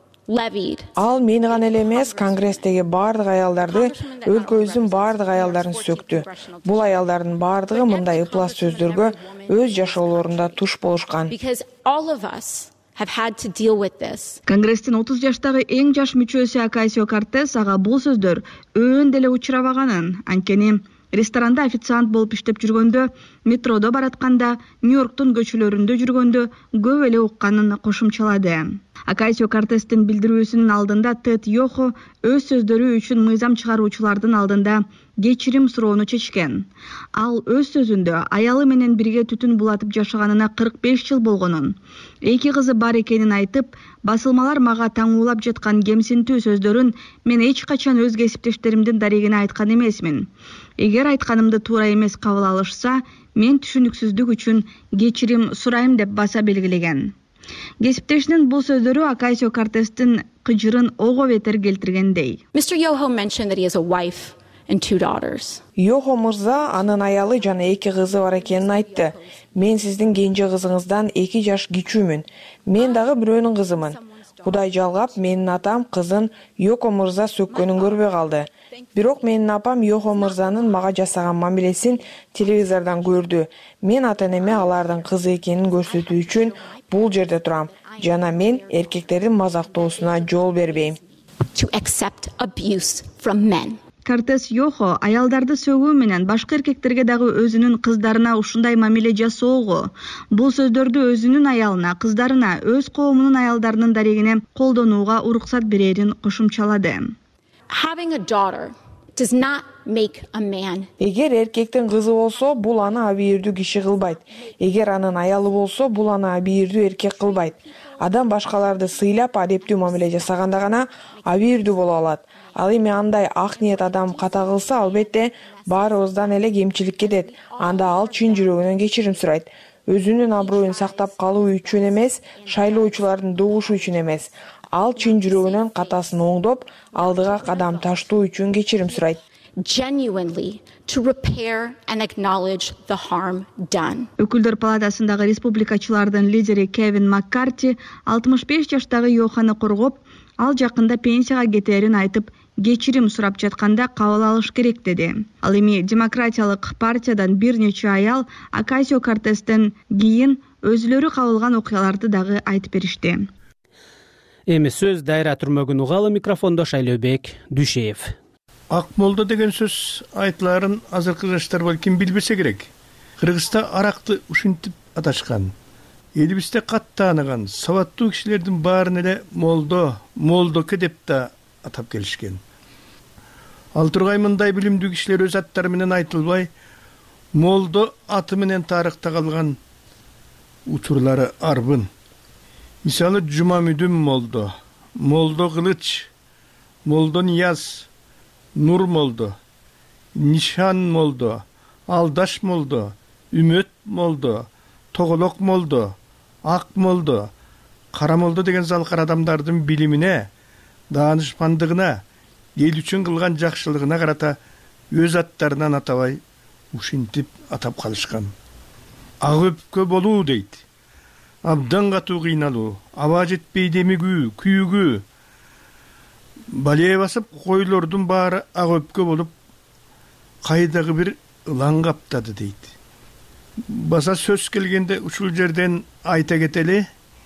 Ал мени гана эле эмес, Конгресстеги бардык аялдарды, өлкөбүздүн бардык аялдарын сөктү. Бул аялдардын бардыгы мындай ыплас сөздөргө өз жашоолорунда туш болушкан. Конгресстин отуз жаштагы эң жаш мүчөсү Окасио-Кортес ага бул сөздөр өөн деле учурабаганын, анткени ресторанда официант болуп иштеп жүргөндө, метродо баратканда, Нью-Йорктун көчөлөрүндө жүргөндө көп эле укканын кошумчалады. Ocasio-Cortez'tin билдирүүсүнүн алдында Тед Йохо өз сөздөрү үчүн мыйзам чыгаруучулардын алдында кечирим суроону чечкен. Ал өз сөзүндө аялы менен бирге түтүн булатып жашаганына кырк беш жыл болгонун, эки кызы бар экенин айтып, басылмалар мага таңуулап жаткан кемсинтүү сөздөрүн мен эч качан өз кесиптештеримдин дарегине айткан эмесмин. Эгер айтканымды туура эмес кабыл алышса, мен түшүнүксүздүк үчүн кечирим сурайм деп баса белгилеген. Кесиптешинин бул сөздөрү Ocasio-Cortez'тин кыжырын ого бетер келтиргендей. Mister Yoho mentioned that he has a wife and two daughters. Йохо мырза анын аялы жана эки кызы бар экенин айтты. Мен сиздин кенже кызыңыздан эки жаш кичүүмүн. Мен дагы бирөөнүн кызымын. Кудай жалгап, менин атам кызын Йохо мырза сөккөнүн көрбөй калды. Бирок менин апам Йохо мырзанын мага жасаган мамилесин телевизордон көрдү. Мен ата-энеме алардын кызы экенин көрсөтүү үчүн бул жерде турам. Жана мен эркектердин мазактоосуна жол бербейм. To accept abuse from men. Кортес Йохо аялдарды сөгүү менен башка эркектерге дагы өзүнүн кыздарына ушундай мамиле жасоого, бул сөздөрдү өзүнүн аялына, кыздарына, өз коомунун аялдарынын дарегине колдонууга уруксат берерин кошумчалады. Having a daughter does not make a man. Эгер эркектин кызы болсо, бул аны абийирдүү киши кылбайт. Эгер анын аялы болсо, бул аны абийирдүү эркек кылбайт. Адам башкаларды сыйлап, адептүү мамиле жасаганда гана абийирдүү боло алат. Ал эми андай ак ниет адам ката кылса, албетте баарыбыздан эле кемчилик кетет. Анда ал чын жүрөгүнөн кечирим сурайт. Өзүнүн аброюн сактап калуу үчүн эмес, шайлоочулардын добушу үчүн эмес. Ал чын жүрөгүнөн катасын оңдоп, алдыга кадам таштоо үчүн кечирим сурайт. Genuinely to repair and acknowledge the harm done. Өкүлдөр палатасындагы республикачылардын лидери Кевин Маккарти алтымыш беш жаштагы Йоханы коргоп, ал жакында пенсияга кетерин айтып, кечирим сурап жатканда кабыл алыш керек деди. Ал эми демократиялык партиядан бир нече аял Ocasio-Cortez'тен кийин өзүлөрү кабылган окуяларды дагы айтып беришти. Эми сөз дайра түрмөгүн угалы, микрофондо Шайлообек Дүшеев. Ак молдо деген сөз айтыларын азыркы жаштар балким билбесе керек. Кыргызста аракты ушинтип аташкан. Элибизде кат тааныган сабаттуу кишилердин баарын эле молдо, молдоке деп да атап келишкен. Ал тургай мындай билимдүү кишилер өз аттары менен айтылбай, молдо аты менен тарыхта калган учурлары арбын. Мисалы Жумамүдүн молдо, молдо Кылыч, молдо Нияз, Нур молдо, Нишан молдо, Алдаш молдо, Үмөт молдо, Тоголок молдо, Ак молдо, Кара молдо деген залкар адамдардын билимине, даанышмандыгына, эл үчүн кылган жакшылыгына карата өз аттарынан атабай ушинтип атап калышкан. Ак өпкө болуу дейт. Абдан катуу кыйналуу, аба жетпей демигүү, күйүгүү. Балее басып койлордун баары ак өпкө болуп, кайдагы бир ылаң каптады дейт. Баса сөз келгенде ушул жерден айта кетели,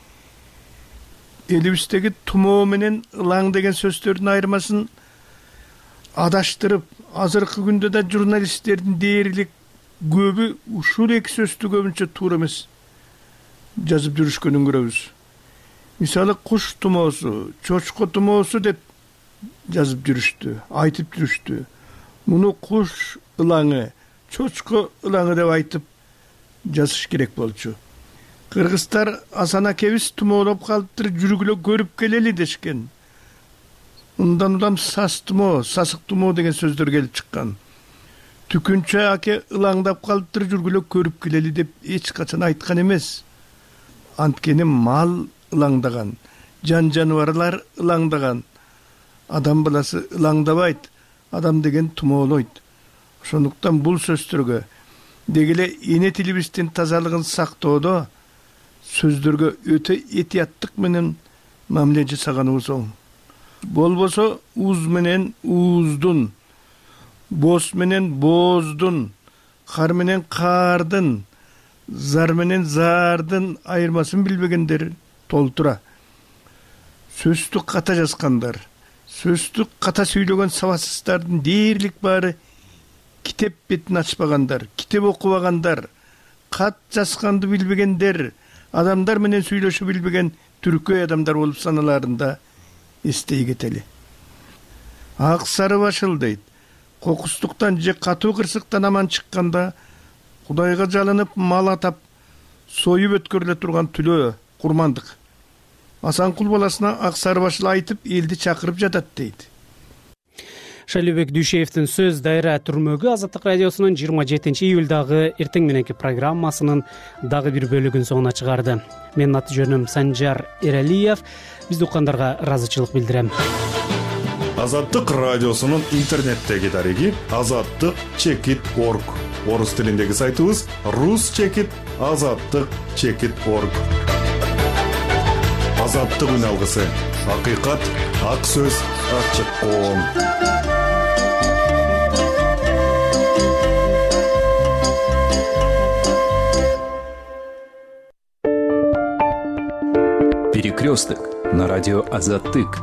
элибиздеги тумоо менен ылаң деген сөздөрдүн айырмасын адаштырып, азыркы күндө да журналисттердин дээрлик көбү ушул эки сөздү көбүнчө туура эмес жазып жүрүшкөнүн көрөбүз. Мисалы куш тумоосу, чочко тумоосу деп жазып жүрүштү, айтып жүрүштү. Муну куш ылаңы, чочко ылаңы деп айтып жазыш керек болчу. Кыргыздар Асан акебиз тумоолоп калыптыр, жүргүлө көрүп келели дешкен. Ундан удам сас тумоо, сасык тумоо деген сөздөр келип чыккан. Түкүнчө аке ылаңдап калыптыр, жүргүлө көрүп келели деп эч качан айткан эмес. Анткени мал ылаңдаган, жан жаныбарлар ылаңдаган. Адам баласы ылаңдабайт, адам деген тумоолойт. Ошондуктан бул сөздөргө дегеле эне тилибиздин тазалыгын сактоодо сөздөргө өтө этияттык менен мамиле жасаганыбыз оң. Болбосо уз менен ууздун, боз менен бооздун, кар менен каардын, зар менен зардын айырмасын билбегендер толтура. Сөздү ката жазгандар, сөздү ката сүйлөгөн сабатсыздардын дээрлик баары китеп бетин ачпагандар, китеп окубагандар, кат жазганды билбегендер, адамдар менен сүйлөшүп билбеген түркөй адамдар болуп саналарында эстей кетели. Ак сары башыл дейт. Кокустуктан же катуу кырсыктан аман чыкканда Кудайга жалынып мал атап союп өткөрүлө турган түлөө курмандык. Асанкул баласына ак сары башыл айтып элди чакырып жатат дейт. Шайлообек Дүйшеевдин сөз дайра түрмөгү Азаттык радиосунун жыйырма жетинчи июлдагы эртең мененки программасынын дагы бир бөлүгүн соңуна чыгарды. Менин аты жөнүм Санжар Эралиев. Бизди уккандарга ыраазычылык билдирем. Азаттык радиосунун интернеттеги дареги азаттык чекит точка орг. Орус тилиндеги сайтыбыз рус чекит азаттык чекит точка орг. Азаттык үн алгысы. Акыйкат, ак сөз, ачык коом. Перекресток на радио Азаттык.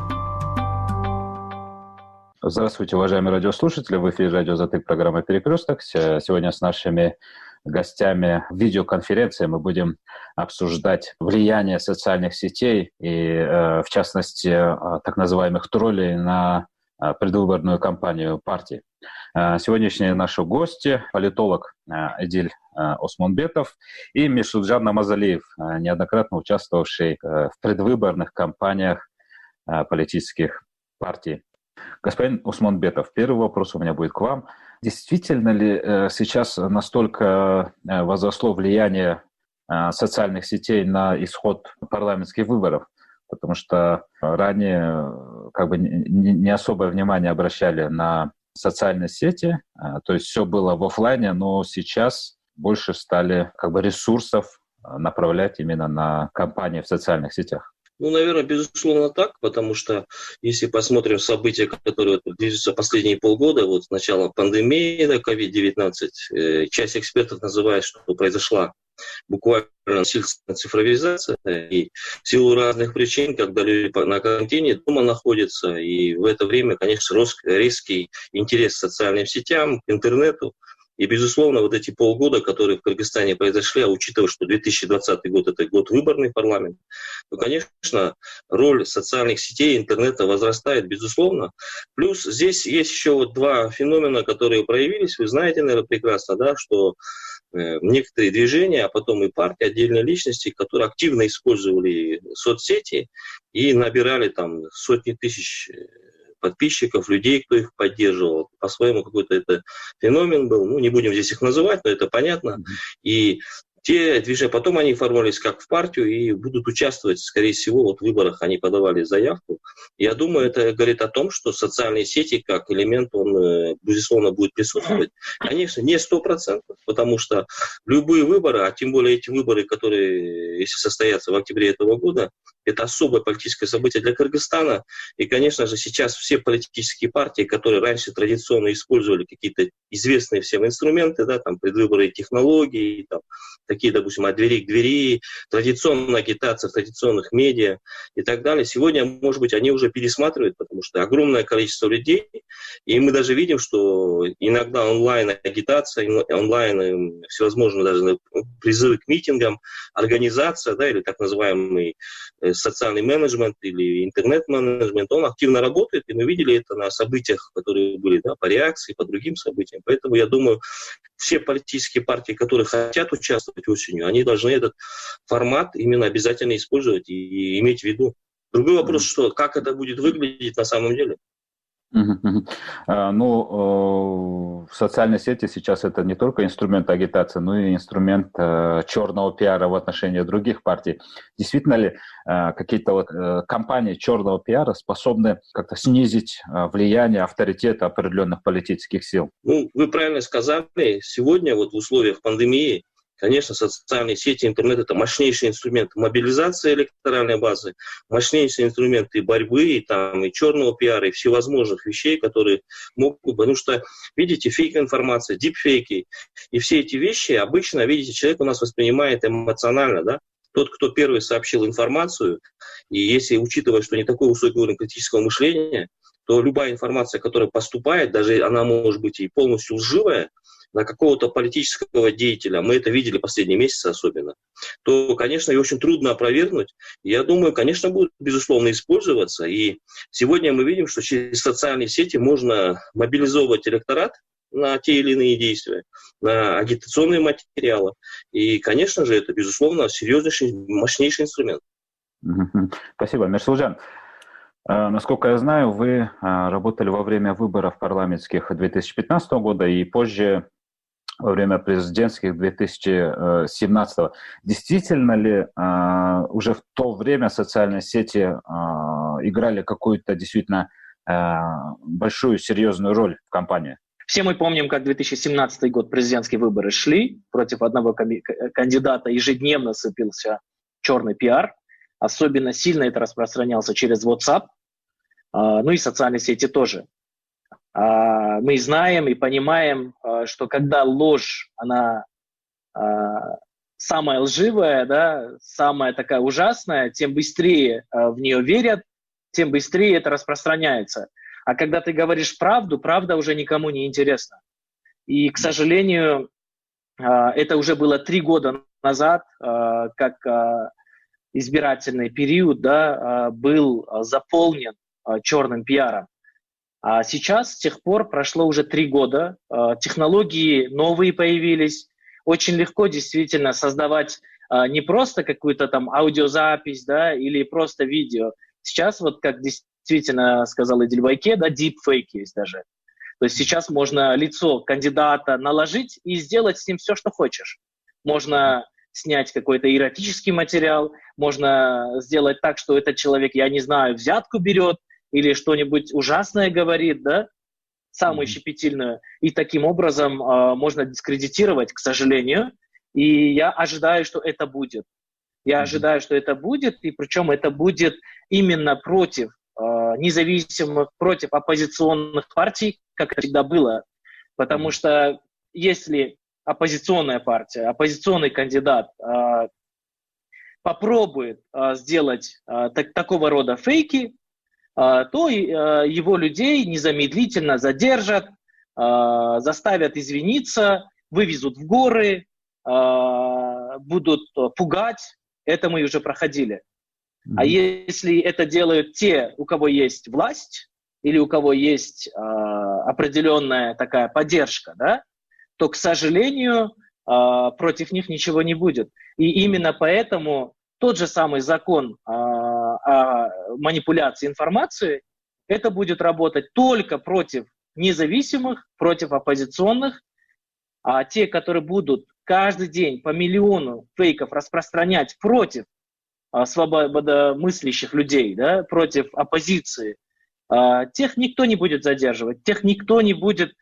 Здравствуйте, уважаемые радиослушатели. В эфире радио Азаттык, программа «Перекресток». Сегодня с нашими гостями в видеоконференции мы будем обсуждать влияние социальных сетей и, в частности, так называемых троллей на предвыборную кампанию партии. Сегодняшние наши гости – политолог Эдиль Осмонбетов и Мишутжан Намазалиев, неоднократно участвовавший в предвыборных кампаниях политических партий. Господин Осмонбетов, первый вопрос у меня будет к вам. Действительно ли сейчас настолько возросло влияние социальных сетей на исход парламентских выборов? Потому что ранее как бы не особое внимание обращали на социальные сети, то есть все было в офлайне, но сейчас больше стали как бы ресурсов направлять именно на кампании в социальных сетях. Ну, наверное, безусловно так, потому что если посмотрим события, которые движутся последние полгода, вот с начала пандемии, да, ковид девятнадцать, э, часть экспертов называет, что произошла буквально сильная цифровизация, и в силу разных причин, когда люди на карантине дома находятся, и в это время, конечно, рос резкий интерес к социальным сетям, к интернету. И, безусловно, вот эти полгода, которые в Кыргызстане произошли, а учитывая, что две тысячи двадцатый год – это год выборный парламент, то, конечно, роль социальных сетей, интернета возрастает, безусловно. Плюс здесь есть еще вот два феномена, которые проявились. Вы знаете, наверное, прекрасно, да, что э, некоторые движения, а потом и партии, отдельные личности, которые активно использовали соцсети и набирали там сотни тысяч подписчиков, людей, кто их поддерживал. По-своему какой-то это феномен был. Ну, не будем здесь их называть, но это понятно. И те движения, потом они формировались как в партию и будут участвовать, скорее всего, вот в выборах они подавали заявку. Я думаю, это говорит о том, что социальные сети как элемент, он, безусловно, будет присутствовать. Конечно, не сто процентов, потому что любые выборы, а тем более эти выборы, которые, если состоятся в октябре этого года, это особое политическое событие для Кыргызстана. И, конечно же, сейчас все политические партии, которые раньше традиционно использовали какие-то известные всем инструменты, да, там, предвыборные технологии, там, такие, допустим, от двери к двери, традиционная агитация в традиционных медиа и так далее. Сегодня, может быть, они уже пересматривают, потому что огромное количество людей, и мы даже видим, что иногда онлайн-агитация, онлайн всевозможные даже призывы к митингам, организация, да, или так называемый социальный менеджмент или интернет-менеджмент, он активно работает, и мы видели это на событиях, которые были, да, по реакции, по другим событиям. Поэтому я думаю, все политические партии, которые хотят участвовать осенью, они должны этот формат именно обязательно использовать и иметь в виду. Другой вопрос, что как это будет выглядеть на самом деле. Ну, социальные сети сейчас это не только инструмент агитации, но и инструмент черного пиара в отношении других партий. Действительно ли какие-то вот кампании черного пиара способны как-то снизить влияние, авторитет определенных политических сил? Ну, вы правильно сказали. Сегодня вот в условиях пандемии, конечно, социальные сети, интернет – это мощнейший инструмент мобилизации электоральной базы, мощнейший инструмент и борьбы, и, там, и черного пиара, и всевозможных вещей, которые могут быть. Потому что, видите, фейк-информация, дипфейки, и все эти вещи обычно, видите, человек у нас воспринимает эмоционально, да? Тот, кто первый сообщил информацию, и если учитывать, что не такой высокий уровень критического мышления, то любая информация, которая поступает, даже она может быть и полностью лживая, на какого-то политического деятеля, мы это видели последние месяцы особенно, то, конечно, ее очень трудно опровергнуть. Я думаю, конечно, будет, безусловно, использоваться. И сегодня мы видим, что через социальные сети можно мобилизовывать электорат на те или иные действия, на агитационные материалы. И, конечно же, это, безусловно, серьезнейший, мощнейший инструмент. Спасибо. Мирсулжан, насколько я знаю, вы работали во время выборов парламентских две тысячи пятнадцатого года и позже во время президентских две тысячи семнадцатого. Действительно ли уже в то время социальные сети играли какую-то действительно большую, серьезную роль в кампании? Все мы помним, как две тысячи семнадцатый год президентские выборы шли. Против одного кандидата ежедневно сыпался черный пиар. Особенно сильно это распространялся через WhatsApp, ну и социальные сети тоже. Мы знаем и понимаем, что когда ложь, она самая лживая, да, самая такая ужасная, тем быстрее в нее верят, тем быстрее это распространяется. А когда ты говоришь правду, правда уже никому не интересна. И, к сожалению, это уже было три года назад, как избирательный период, да, был заполнен черным пиаром. А сейчас, с тех пор, прошло уже три года, технологии новые появились. Очень легко действительно создавать не просто какую-то там аудиозапись, да, или просто видео. Сейчас, вот как действительно сказал Эдиль Байке, да, deepfake есть даже. То есть сейчас можно лицо кандидата наложить и сделать с ним все, что хочешь. Можно снять какой-то эротический материал, можно сделать так, что этот человек, я не знаю, взятку берет или что-нибудь ужасное говорит, да, самую щепетильную. И таким образом э, можно дискредитировать, к сожалению. И я ожидаю, что это будет. Я ожидаю, что это будет, и причем это будет именно против э, независимых, против оппозиционных партий, как это всегда было. Потому что если оппозиционная партия, оппозиционный кандидат э, попробует э, сделать э, так, такого рода фейки, э, то э, его людей незамедлительно задержат, э, заставят извиниться, вывезут в горы, э, будут пугать. Это мы уже проходили. Mm-hmm. А если это делают те, у кого есть власть или у кого есть э, определенная такая поддержка, да, то, к сожалению, против них ничего не будет. И именно поэтому тот же самый закон о манипуляции информацией, это будет работать только против независимых, против оппозиционных, а те, которые будут каждый день по миллиону фейков распространять против свободомыслящих людей, да, против оппозиции, тех никто не будет задерживать, тех никто не будет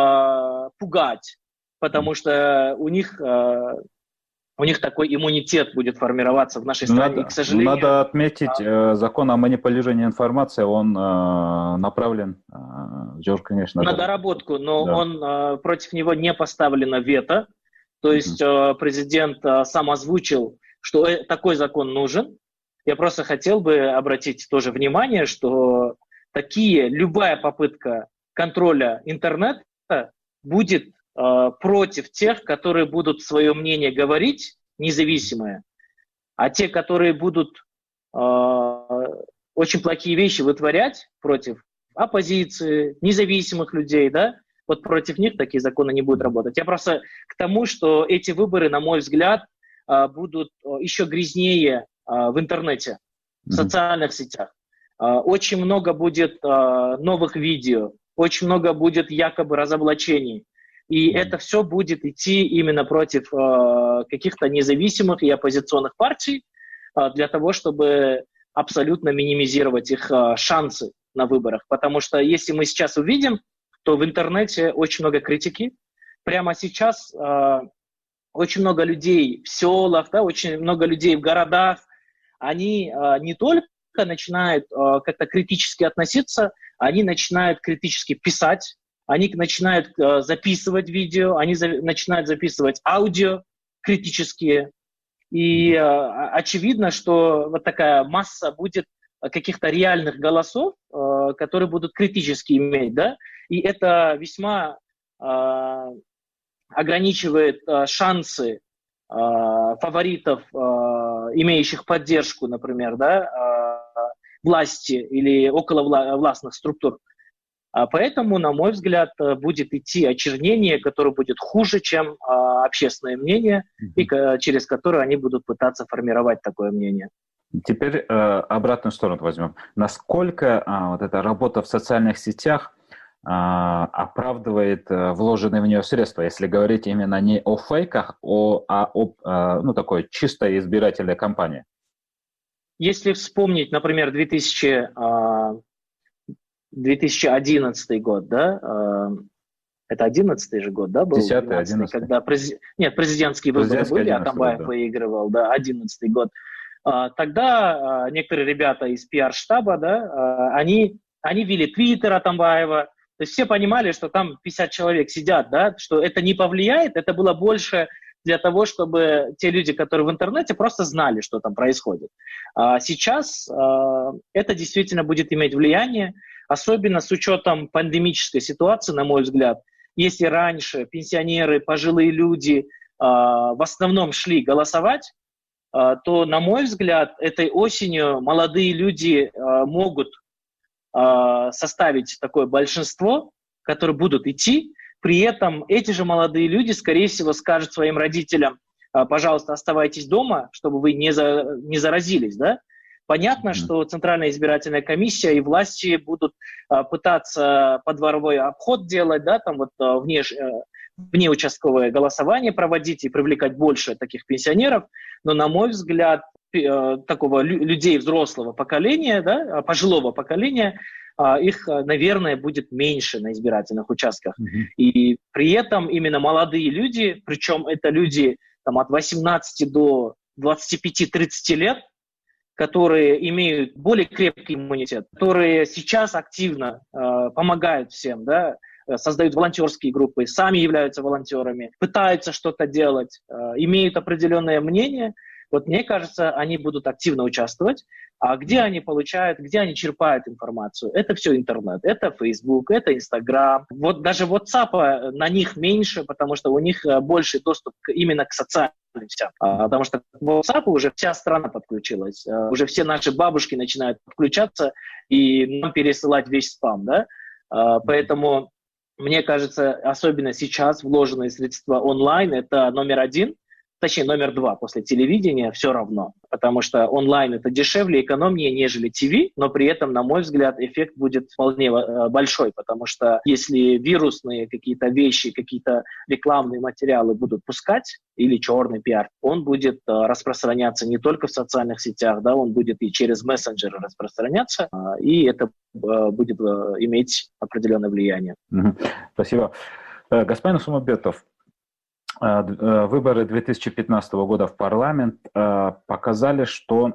пугать, потому что у них, э, у них такой иммунитет будет формироваться в нашей стране. Надо, и, к сожалению, надо отметить, э, закон о манипулировании информацией, он э, направлен, э, конечно, на доработку, но да. он, э, против него не поставлено вето. То есть э, президент э, сам озвучил, что э, такой закон нужен. Я просто хотел бы обратить тоже внимание, что такие, любая попытка контроля интернета будет э, против тех, которые будут свое мнение говорить, независимые, а те, которые будут э, очень плохие вещи вытворять против оппозиции, независимых людей, да, вот против них такие законы не будут работать. Я просто к тому, что эти выборы, на мой взгляд, э, будут еще грязнее э, в интернете, в социальных сетях. Э, очень много будет э, новых видео, очень много будет якобы разоблачений. И это все будет идти именно против э, каких-то независимых и оппозиционных партий э, для того, чтобы абсолютно минимизировать их э, шансы на выборах. Потому что если мы сейчас увидим, то в интернете очень много критики. Прямо сейчас э, очень много людей в селах, да, очень много людей в городах, они э, не только начинают э, как-то критически относиться, они начинают критически писать, они начинают э, записывать видео, они за, начинают записывать аудио критические. И э, очевидно, что вот такая масса будет каких-то реальных голосов, э, которые будут критически иметь, да, и это весьма э, ограничивает шансы фаворитов, имеющих поддержку, например, да, власти или околовластных структур. Поэтому, на мой взгляд, будет идти очернение, которое будет хуже, чем общественное мнение, и через которое они будут пытаться формировать такое мнение. Теперь э, обратную сторону возьмем. Насколько э, вот эта работа в социальных сетях э, оправдывает э, вложенные в нее средства, если говорить именно не о фейках, о, а о э, ну, такой чистой избирательной кампании? Если вспомнить, например, две тысячи одиннадцатый год, да, э, это одиннадцатый же год, да, был? десятый, одиннадцатый. Когда през... Нет, президентские выборы были, а Атамбаев да. выигрывал, да, одиннадцатый год. Тогда некоторые ребята из пиар-штаба, да, они, они вели твиттер Атамбаева, то есть все понимали, что там пятьдесят человек сидят, да, что это не повлияет, это было больше для того, чтобы те люди, которые в интернете, просто знали, что там происходит. Сейчас это действительно будет иметь влияние, особенно с учетом пандемической ситуации, на мой взгляд. Если раньше пенсионеры, пожилые люди в основном шли голосовать, то, на мой взгляд, этой осенью молодые люди э, могут э, составить такое большинство, которые будут идти. При этом эти же молодые люди, скорее всего, скажут своим родителям, э, пожалуйста, оставайтесь дома, чтобы вы не, за, не заразились. Да? Понятно, mm-hmm. что Центральная избирательная комиссия и власти будут э, пытаться подворовой обход делать, да, там вот э, внеш... э, внеучастковое голосование проводить и привлекать больше таких пенсионеров, но, на мой взгляд, такого людей взрослого поколения, да, пожилого поколения, их, наверное, будет меньше на избирательных участках. Mm-hmm. И при этом именно молодые люди, причем это люди там, от восемнадцати до двадцати пяти — тридцати лет, которые имеют более крепкий иммунитет, которые сейчас активно э, помогают всем, да, создают волонтерские группы, сами являются волонтерами, пытаются что-то делать, э, имеют определенное мнение. Вот мне кажется, они будут активно участвовать. А где они получают, где они черпают информацию? Это все интернет, это Facebook, это Instagram. Вот даже WhatsApp на них меньше, потому что у них больше доступ именно к социальным сетям. Потому что к WhatsApp уже вся страна подключилась. Уже все наши бабушки начинают подключаться и нам пересылать весь спам. Да? Поэтому, мне кажется, особенно сейчас вложенные средства онлайн – это номер один. Точнее, номер два после телевидения все равно, потому что онлайн это дешевле, экономнее, нежели ТВ, но при этом, на мой взгляд, эффект будет вполне большой, потому что если вирусные какие-то вещи, какие-то рекламные материалы будут пускать, или черный пиар, он будет распространяться не только в социальных сетях, да, он будет и через мессенджеры распространяться, и это будет иметь определенное влияние. Спасибо. Господин Сумабетов, выборы две тысячи пятнадцатого года в парламент показали, что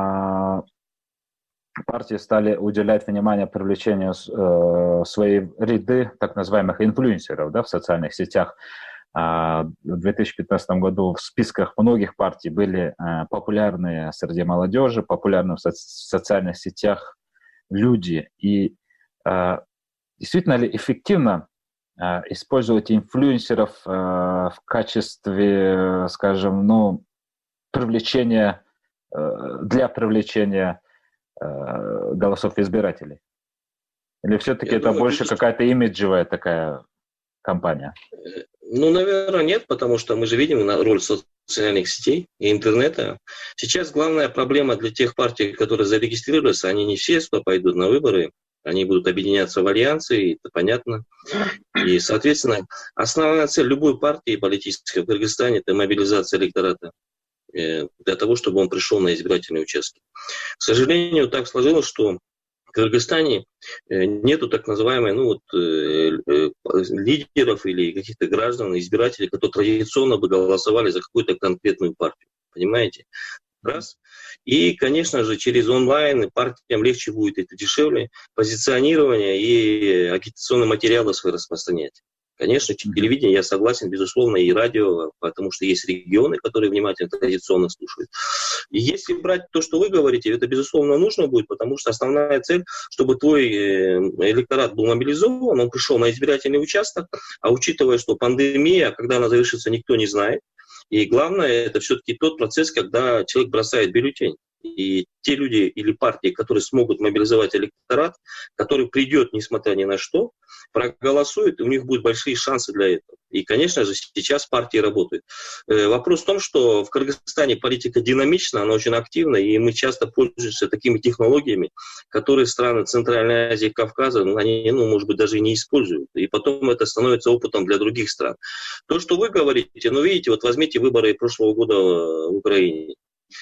партии стали уделять внимание привлечению в свои ряды так называемых инфлюенсеров, да, в социальных сетях. В две тысячи пятнадцатом году в списках многих партий были популярные среди молодежи, популярные в социальных сетях люди. И действительно ли эффективно использовать инфлюенсеров э, в качестве, скажем, ну, привлечения, э, для привлечения э, голосов избирателей? Или все-таки Я это думаю, больше что... какая-то имиджевая такая кампания? Ну, наверное, нет, потому что мы же видим роль социальных сетей и интернета. Сейчас главная проблема для тех партий, которые зарегистрировались, они не все сюда пойдут на выборы. Они будут объединяться в альянсы, это понятно. И, соответственно, основная цель любой партии политической в Кыргызстане – это мобилизация электората для того, чтобы он пришел на избирательные участки. К сожалению, так сложилось, что в Кыргызстане нету так называемых ну, вот, лидеров или каких-то граждан, избирателей, которые традиционно бы голосовали за какую-то конкретную партию. Понимаете? Раз. И, конечно же, через онлайн партиям легче будет, это дешевле, позиционирование и агитационные материалы свои распространять. Конечно, телевидение, я согласен, безусловно, и радио, потому что есть регионы, которые внимательно, традиционно слушают. И если брать то, что вы говорите, это, безусловно, нужно будет, потому что основная цель, чтобы твой электорат был мобилизован, он пришел на избирательный участок, а учитывая, что пандемия, когда она завершится, никто не знает, и главное, это все-таки тот процесс, когда человек бросает бюллетень. И те люди или партии, которые смогут мобилизовать электорат, который придет, несмотря ни на что, проголосует, у них будут большие шансы для этого. И, конечно же, сейчас партии работают. Э, вопрос в том, что в Кыргызстане политика динамична, она очень активна, и мы часто пользуемся такими технологиями, которые страны Центральной Азии и Кавказа, ну, они, ну, может быть, даже и не используют. И потом это становится опытом для других стран. То, что вы говорите, ну, видите, вот возьмите выборы прошлого года в Украине.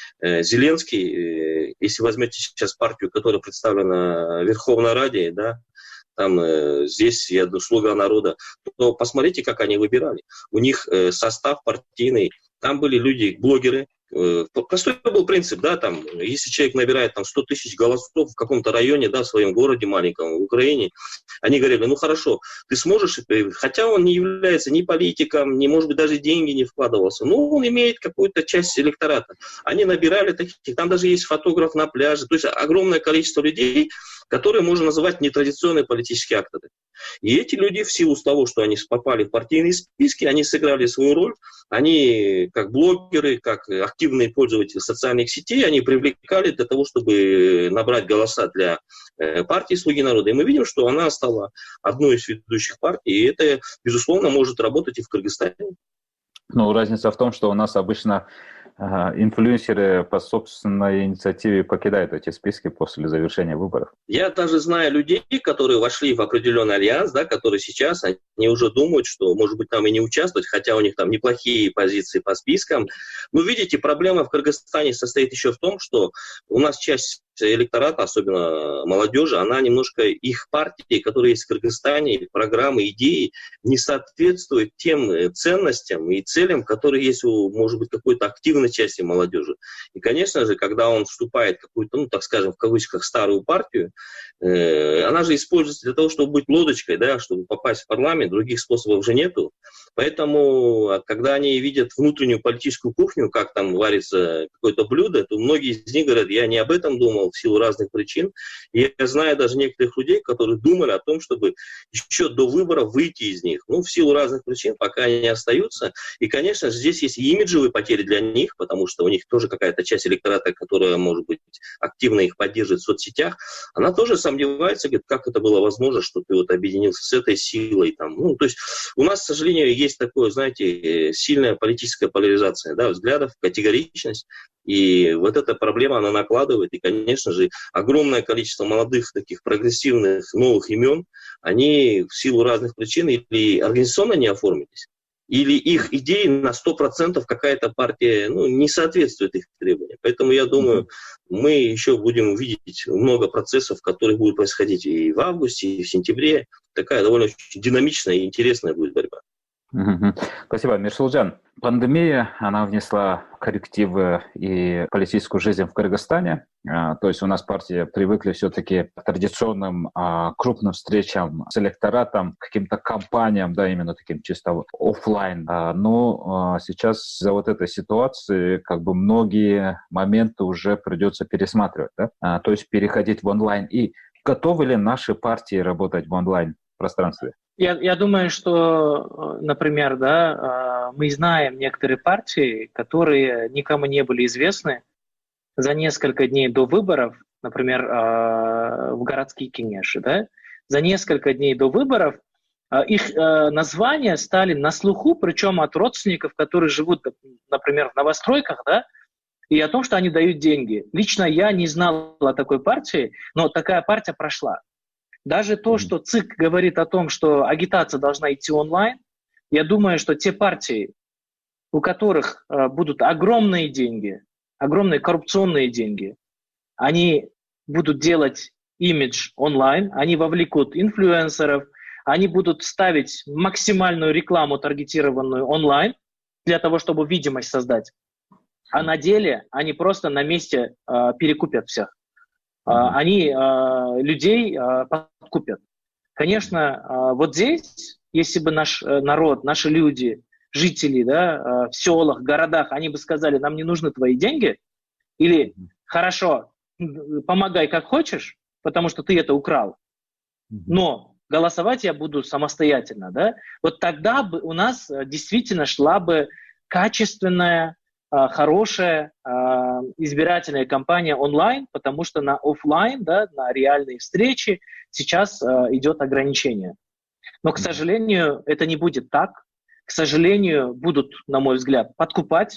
Зеленский, если возьмете сейчас партию, которая представлена в Верховной Раде, да, там здесь я слуга народа, то посмотрите, как они выбирали. У них состав партийный, там были люди, блогеры. Простой был принцип, да, там, если человек набирает там сто тысяч голосов в каком-то районе, да, в своем городе маленьком, в Украине, они говорили, ну хорошо, ты сможешь, хотя он не является ни политиком, ни, может быть, даже деньги не вкладывался, но он имеет какую-то часть электората. Они набирали таких, там даже есть фотограф на пляже, то есть огромное количество людей, которые можно называть нетрадиционные политические акторы. И эти люди в силу того, что они попали в партийные списки, они сыграли свою роль, они как блогеры, как активные пользователи социальных сетей, они привлекали для того, чтобы набрать голоса для партии «Слуги народа». И мы видим, что она стала одной из ведущих партий, и это, безусловно, может работать и в Кыргызстане. Ну, разница в том, что у нас обычно инфлюенсеры по собственной инициативе покидают эти списки после завершения выборов. Я даже знаю людей, которые вошли в определенный альянс, да, которые сейчас, они уже думают, что, может быть, там и не участвовать, хотя у них там неплохие позиции по спискам. Но, видите, проблема в Кыргызстане состоит еще в том, что у нас часть электората, особенно молодежи, она немножко, их партии, которые есть в Кыргызстане, программы, идеи, не соответствуют тем ценностям и целям, которые есть у, может быть, какой-то активной части молодежи. И, конечно же, когда он вступает в какую-то, ну, так скажем, в кавычках, старую партию, э, она же используется для того, чтобы быть лодочкой, да, чтобы попасть в парламент, других способов же нету. Поэтому, когда они видят внутреннюю политическую кухню, как там варится какое-то блюдо, то многие из них говорят, я не об этом думал, в силу разных причин. И я знаю даже некоторых людей, которые думали о том, чтобы еще до выборов выйти из них. Ну, в силу разных причин, пока они остаются. И, конечно, здесь есть и имиджевые потери для них, потому что у них тоже какая-то часть электората, которая, может быть, активно их поддерживает в соцсетях, она тоже сомневается, говорит, как это было возможно, что ты вот объединился с этой силой. Там. Ну, то есть у нас, к сожалению, есть такое, знаете, сильная политическая поляризация, да, взглядов, категоричность. И вот эта проблема, она накладывает. И, конечно же, огромное количество молодых, таких прогрессивных, новых имен, они в силу разных причин или организационно не оформились, или их идеи на сто процентов какая-то партия, ну, не соответствует их требованиям. Поэтому я думаю, мы еще будем видеть много процессов, которые будут происходить и в августе, и в сентябре. Такая довольно динамичная и интересная будет борьба. Спасибо, Мирсулжан. Пандемия, она внесла коррективы и политическую жизнь в Кыргызстане. То есть у нас партии привыкли все-таки к традиционным крупным встречам с электоратом, к каким-то кампаниям, да, именно таким чисто офлайн. Но сейчас из-за вот этой ситуации как бы многие моменты уже придется пересматривать, да? То есть переходить в онлайн. И готовы ли наши партии работать в онлайн-пространстве? Я, я думаю, что, например, да, мы знаем некоторые партии, которые никому не были известны за несколько дней до выборов, например, в городские кеңеши, да, за несколько дней до выборов их названия стали на слуху, причем от родственников, которые живут, например, в новостройках, да, и о том, что они дают деньги. Лично я не знал о такой партии, но такая партия прошла. Даже то, что ЦИК говорит о том, что агитация должна идти онлайн, я думаю, что те партии, у которых э, будут огромные деньги, огромные коррупционные деньги, они будут делать имидж онлайн, они вовлекут инфлюенсеров, они будут ставить максимальную рекламу, таргетированную онлайн, для того, чтобы видимость создать. А на деле они просто на месте э, перекупят всех. Uh, они uh, людей uh, подкупят. Конечно, uh, вот здесь если бы наш народ, наши люди, жители, да, в селах, городах, они бы сказали, нам не нужны твои деньги, или хорошо, помогай как хочешь, потому что ты это украл, но голосовать я буду самостоятельно, да, вот тогда бы у нас действительно шла бы качественная, хорошая избирательная кампания онлайн, потому что на офлайн, да, на реальные встречи сейчас идет ограничение. Но, к сожалению, это не будет так. К сожалению, будут, на мой взгляд, подкупать.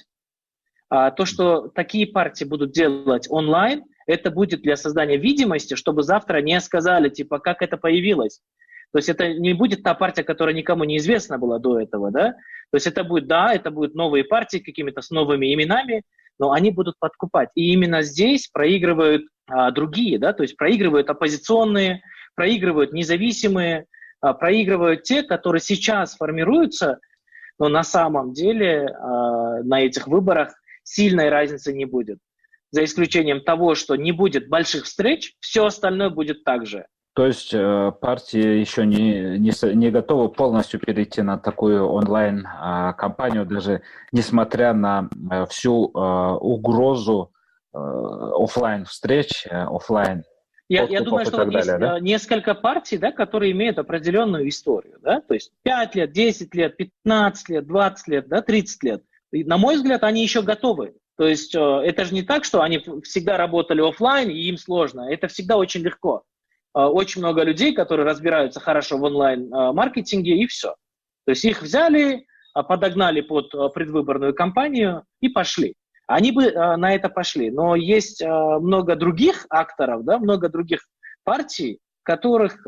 А то, что такие партии будут делать онлайн, это будет для создания видимости, чтобы завтра не сказали, типа, как это появилось. То есть это не будет та партия, которая никому не известна была до этого, да? То есть это будет, да, это будут новые партии какими-то с новыми именами, но они будут подкупать. И именно здесь проигрывают а, другие, да, то есть проигрывают оппозиционные, проигрывают независимые, а, проигрывают те, которые сейчас формируются, но на самом деле а, на этих выборах сильной разницы не будет. За исключением того, что не будет больших встреч, все остальное будет так же. То есть э, партии еще не, не, не готовы полностью перейти на такую онлайн-кампанию, даже несмотря на э, всю э, угрозу э, офлайн-встреч, э, офлайн. Я, я думаю, что вот есть, да? несколько партий, да, которые имеют определенную историю. Да? То есть пять лет, десять лет, пятнадцать лет, двадцать лет, да, тридцать лет. И, на мой взгляд, они еще готовы. То есть э, это же не так, что они всегда работали офлайн и им сложно. Это всегда очень легко. Очень много людей, которые разбираются хорошо в онлайн-маркетинге, и все. То есть их взяли, подогнали под предвыборную кампанию и пошли. Они бы на это пошли. Но есть много других акторов, да, много других партий, которых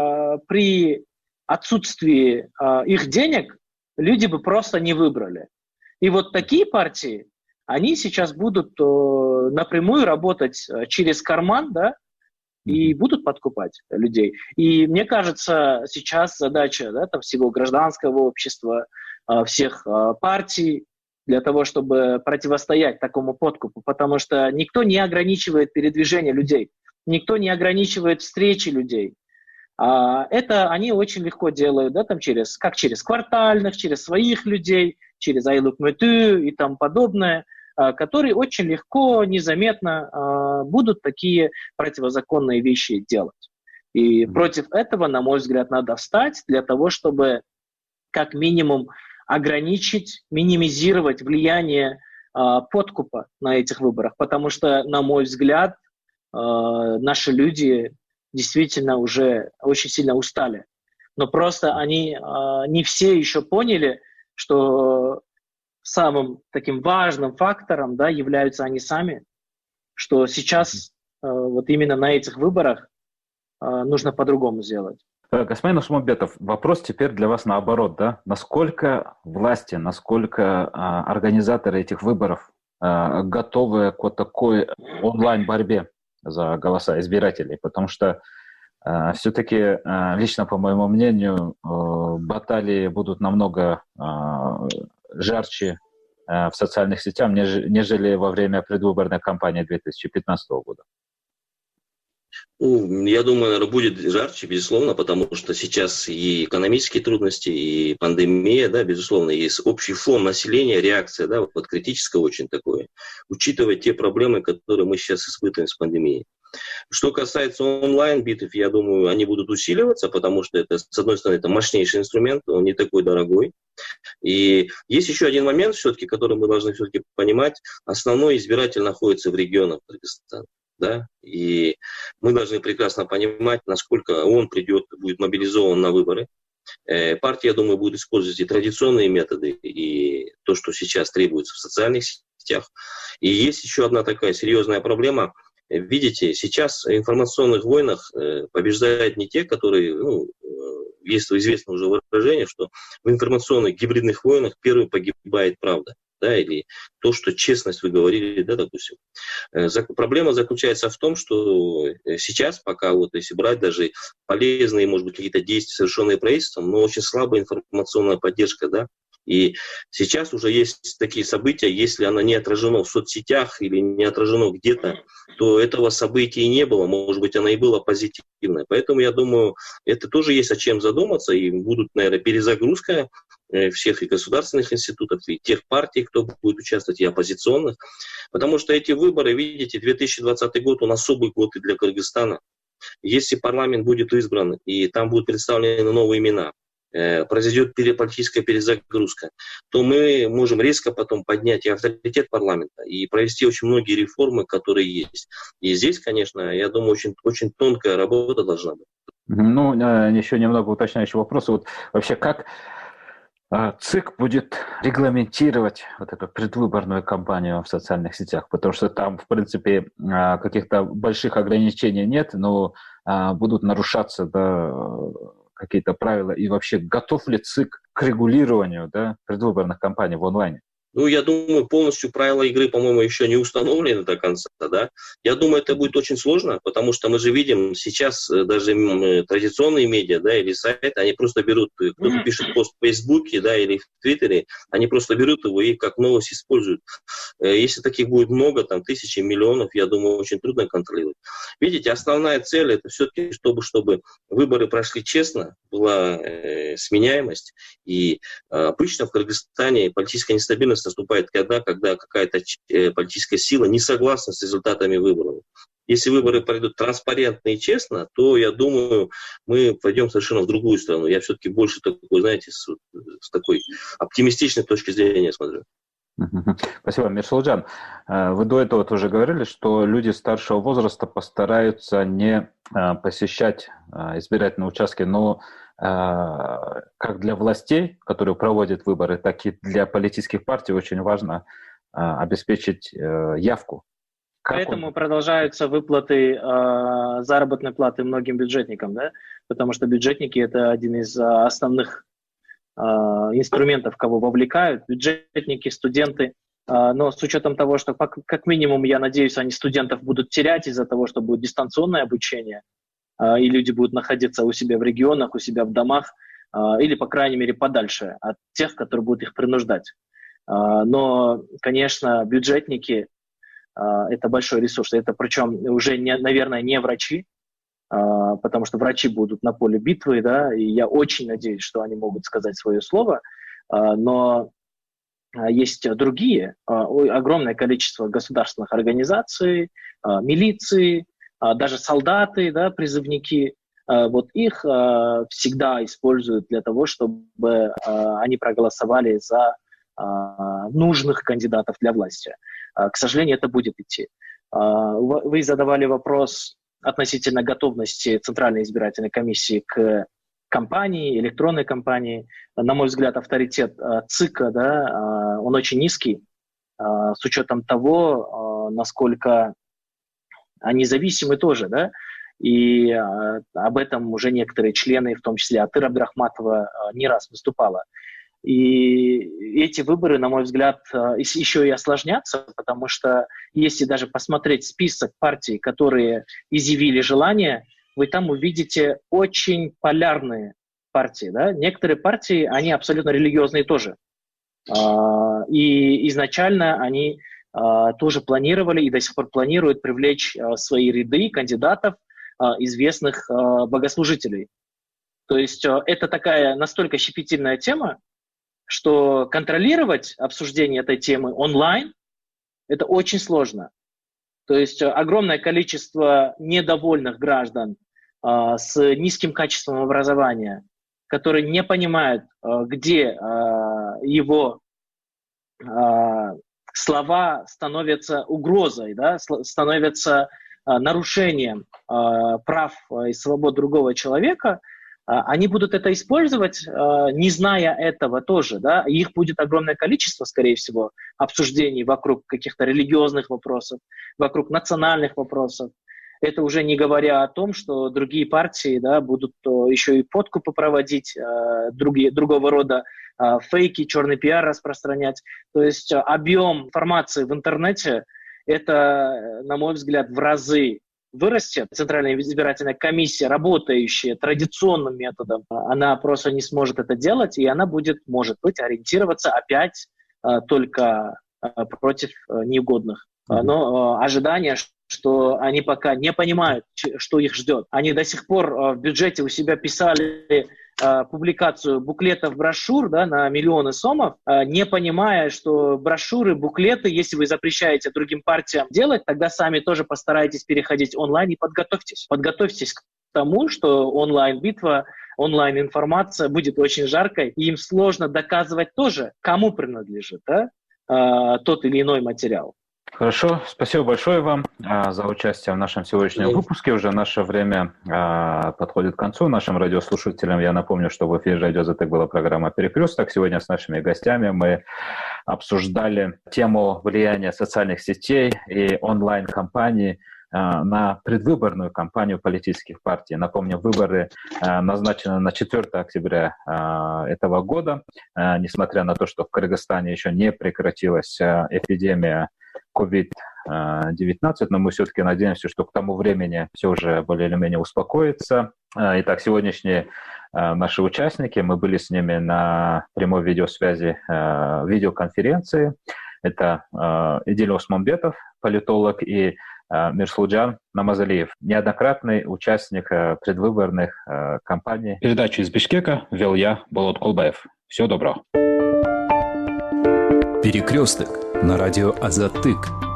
при отсутствии их денег люди бы просто не выбрали. И вот такие партии, они сейчас будут напрямую работать через карман, да, и будут подкупать людей. И мне кажется, сейчас задача, да, там, всего гражданского общества, всех партий для того, чтобы противостоять такому подкупу, потому что никто не ограничивает передвижение людей, никто не ограничивает встречи людей. Это они очень легко делают, да, там, через, как через квартальных, через своих людей, через Айлук Мэту и тому подобное, которые очень легко, незаметно э, будут такие противозаконные вещи делать. И mm-hmm. против этого, на мой взгляд, надо встать для того, чтобы как минимум ограничить, минимизировать влияние э, подкупа на этих выборах. Потому что, на мой взгляд, э, наши люди действительно уже очень сильно устали. Но просто они э, не все еще поняли, что самым таким важным фактором, да, являются они сами, что сейчас э, вот именно на этих выборах э, нужно по-другому сделать. Господин Усманбетов, вопрос теперь для вас наоборот, да? Насколько власти, насколько э, организаторы этих выборов э, готовы к вот такой онлайн-борьбе за голоса избирателей? Потому что э, все-таки, э, лично по моему мнению, э, баталии будут намного э, жарче э, в социальных сетях, неж, нежели во время предвыборной кампании две тысячи пятнадцатого года. Ну, я думаю, наверное, будет жарче, безусловно, потому что сейчас и экономические трудности, и пандемия, да, безусловно, есть общий фон населения, реакция, да, вот критическая очень такое, учитывая те проблемы, которые мы сейчас испытываем с пандемией. Что касается онлайн-битв, я думаю, они будут усиливаться, потому что это, с одной стороны, это мощнейший инструмент, он не такой дорогой. И есть еще один момент, все-таки, который мы должны все-таки понимать. Основной избиратель находится в регионах Кыргызстана. Да? И мы должны прекрасно понимать, насколько он придет, будет мобилизован на выборы. Э, партия, я думаю, будет использовать и традиционные методы, и то, что сейчас требуется в социальных сетях. И есть еще одна такая серьезная проблема. Видите, сейчас в информационных войнах побеждают не те, которые, ну, есть известное уже выражение, что в информационных гибридных войнах первым погибает правда, да, или то, что честность вы говорили, да, допустим. Проблема заключается в том, что сейчас, пока вот если брать даже полезные, может быть, какие-то действия, совершенные правительством, но очень слабая информационная поддержка, да, И сейчас уже есть такие события, если оно не отражено в соцсетях или не отражено где-то, то этого события и не было, может быть, оно и было позитивное. Поэтому я думаю, это тоже есть о чем задуматься, и будут, наверное, перезагрузка всех и государственных институтов, и тех партий, кто будет участвовать, и оппозиционных. Потому что эти выборы, видите, две тысячи двадцатый год, он особый год и для Кыргызстана. Если парламент будет избран, и там будут представлены новые имена, э, произойдет политическая перезагрузка, то мы можем резко потом поднять и авторитет парламента, и провести очень многие реформы, которые есть. И здесь, конечно, я думаю, очень, очень тонкая работа должна быть. Ну, еще немного уточняющих вопросов. Вот вообще, как ЦИК будет регламентировать вот эту предвыборную кампанию в социальных сетях, потому что там, в принципе, каких-то больших ограничений нет, но будут нарушаться, да, какие-то правила. И вообще, готов ли ЦИК к регулированию, да, предвыборных кампаний в онлайне? Ну, я думаю, полностью правила игры, по-моему, еще не установлены до конца, да. Я думаю, это будет очень сложно, потому что мы же видим сейчас даже традиционные медиа, да, или сайты, они просто берут, кто-то пишет пост в Фейсбуке, да, или в Твиттере, они просто берут его и как новость используют. Если таких будет много, там, тысячи, миллионов, я думаю, очень трудно контролировать. Видите, основная цель это все-таки, чтобы, чтобы выборы прошли честно, была э, сменяемость, и э, обычно в Кыргызстане политическая нестабильность наступает тогда, когда какая-то политическая сила не согласна с результатами выборов. Если выборы пройдут транспарентно и честно, то, я думаю, мы пойдем совершенно в другую сторону. Я все-таки больше такой, знаете, с, с такой оптимистичной точки зрения смотрю. Спасибо, Мирсулджан. Вы до этого тоже говорили, что люди старшего возраста постараются не посещать избирательные участки, но как для властей, которые проводят выборы, так и для политических партий очень важно обеспечить явку. Как Поэтому он... продолжаются выплаты э, заработной платы многим бюджетникам, да? Потому что бюджетники – это один из основных э, инструментов, кого вовлекают. Бюджетники, студенты. Э, но с учетом того, что как, как минимум, я надеюсь, они студентов будут терять из-за того, что будет дистанционное обучение, и люди будут находиться у себя в регионах, у себя в домах, или, по крайней мере, подальше от тех, которые будут их принуждать. Но, конечно, бюджетники – это большой ресурс. Это причем уже, не, наверное, не врачи, потому что врачи будут на поле битвы, да, и я очень надеюсь, что они могут сказать свое слово, но есть другие, огромное количество государственных организаций, милиции, даже солдаты, да, призывники, вот их всегда используют для того, чтобы они проголосовали за нужных кандидатов для власти. К сожалению, это будет идти. Вы задавали вопрос относительно готовности Центральной избирательной комиссии к кампании, электронной кампании. На мой взгляд, авторитет ЦИКа, да, он очень низкий, с учетом того, насколько они зависимы тоже, да, и э, об этом уже некоторые члены, в том числе Атыр Абдрахматова, э, не раз выступала. И эти выборы, на мой взгляд, э, еще и осложнятся, потому что если даже посмотреть список партий, которые изъявили желание, вы там увидите очень полярные партии, да. Некоторые партии, они абсолютно религиозные тоже. Э, и изначально они тоже планировали и до сих пор планируют привлечь в свои ряды кандидатов известных богослужителей. То есть это такая настолько щепетильная тема, что контролировать обсуждение этой темы онлайн – это очень сложно. То есть огромное количество недовольных граждан с низким качеством образования, которые не понимают, где его слова становятся угрозой, да, становятся э, нарушением э, прав и свобод другого человека, э, они будут это использовать, э, не зная этого тоже. Да, их будет огромное количество, скорее всего, обсуждений вокруг каких-то религиозных вопросов, вокруг национальных вопросов. Это уже не говоря о том, что другие партии, да, будут еще и подкупы проводить, э, другие, другого рода э, фейки, черный пиар распространять. То есть э, объем информации в интернете – это, на мой взгляд, в разы вырастет. Центральная избирательная комиссия, работающая традиционным методом, она просто не сможет это делать, и она будет, может быть, ориентироваться опять только против неугодных. Но ожидание, что они пока не понимают, что их ждет. Они до сих пор в бюджете у себя писали публикацию буклетов, брошюр, да, на миллионы сомов, не понимая, что брошюры, буклеты, если вы запрещаете другим партиям делать, тогда сами тоже постарайтесь переходить онлайн и подготовьтесь. Подготовьтесь к тому, что онлайн-битва, онлайн-информация будет очень жаркой, и им сложно доказывать тоже, кому принадлежит, да, тот или иной материал. Хорошо, спасибо большое вам а, за участие в нашем сегодняшнем выпуске. Уже наше время а, подходит к концу. Нашим радиослушателям я напомню, что в эфире «Радио ЗАТЭК» была программа «Перекресток». Сегодня с нашими гостями мы обсуждали тему влияния социальных сетей и онлайн-компаний а, на предвыборную кампанию политических партий. Напомню, выборы а, назначены на четвёртое октября а, этого года. А, несмотря на то, что в Кыргызстане еще не прекратилась а, эпидемия ковид девятнадцать, но мы все-таки надеемся, что к тому времени все уже более или менее успокоится. Итак, сегодняшние наши участники, мы были с ними на прямой видеосвязи, видеоконференции. Это Идил Осмонбетов, политолог, и Мирсулджан Намазалиев, неоднократный участник предвыборных кампаний. Передачу из Бишкека вел я, Болот Колбаев. Всего доброго. Перекресток на радио Азаттык.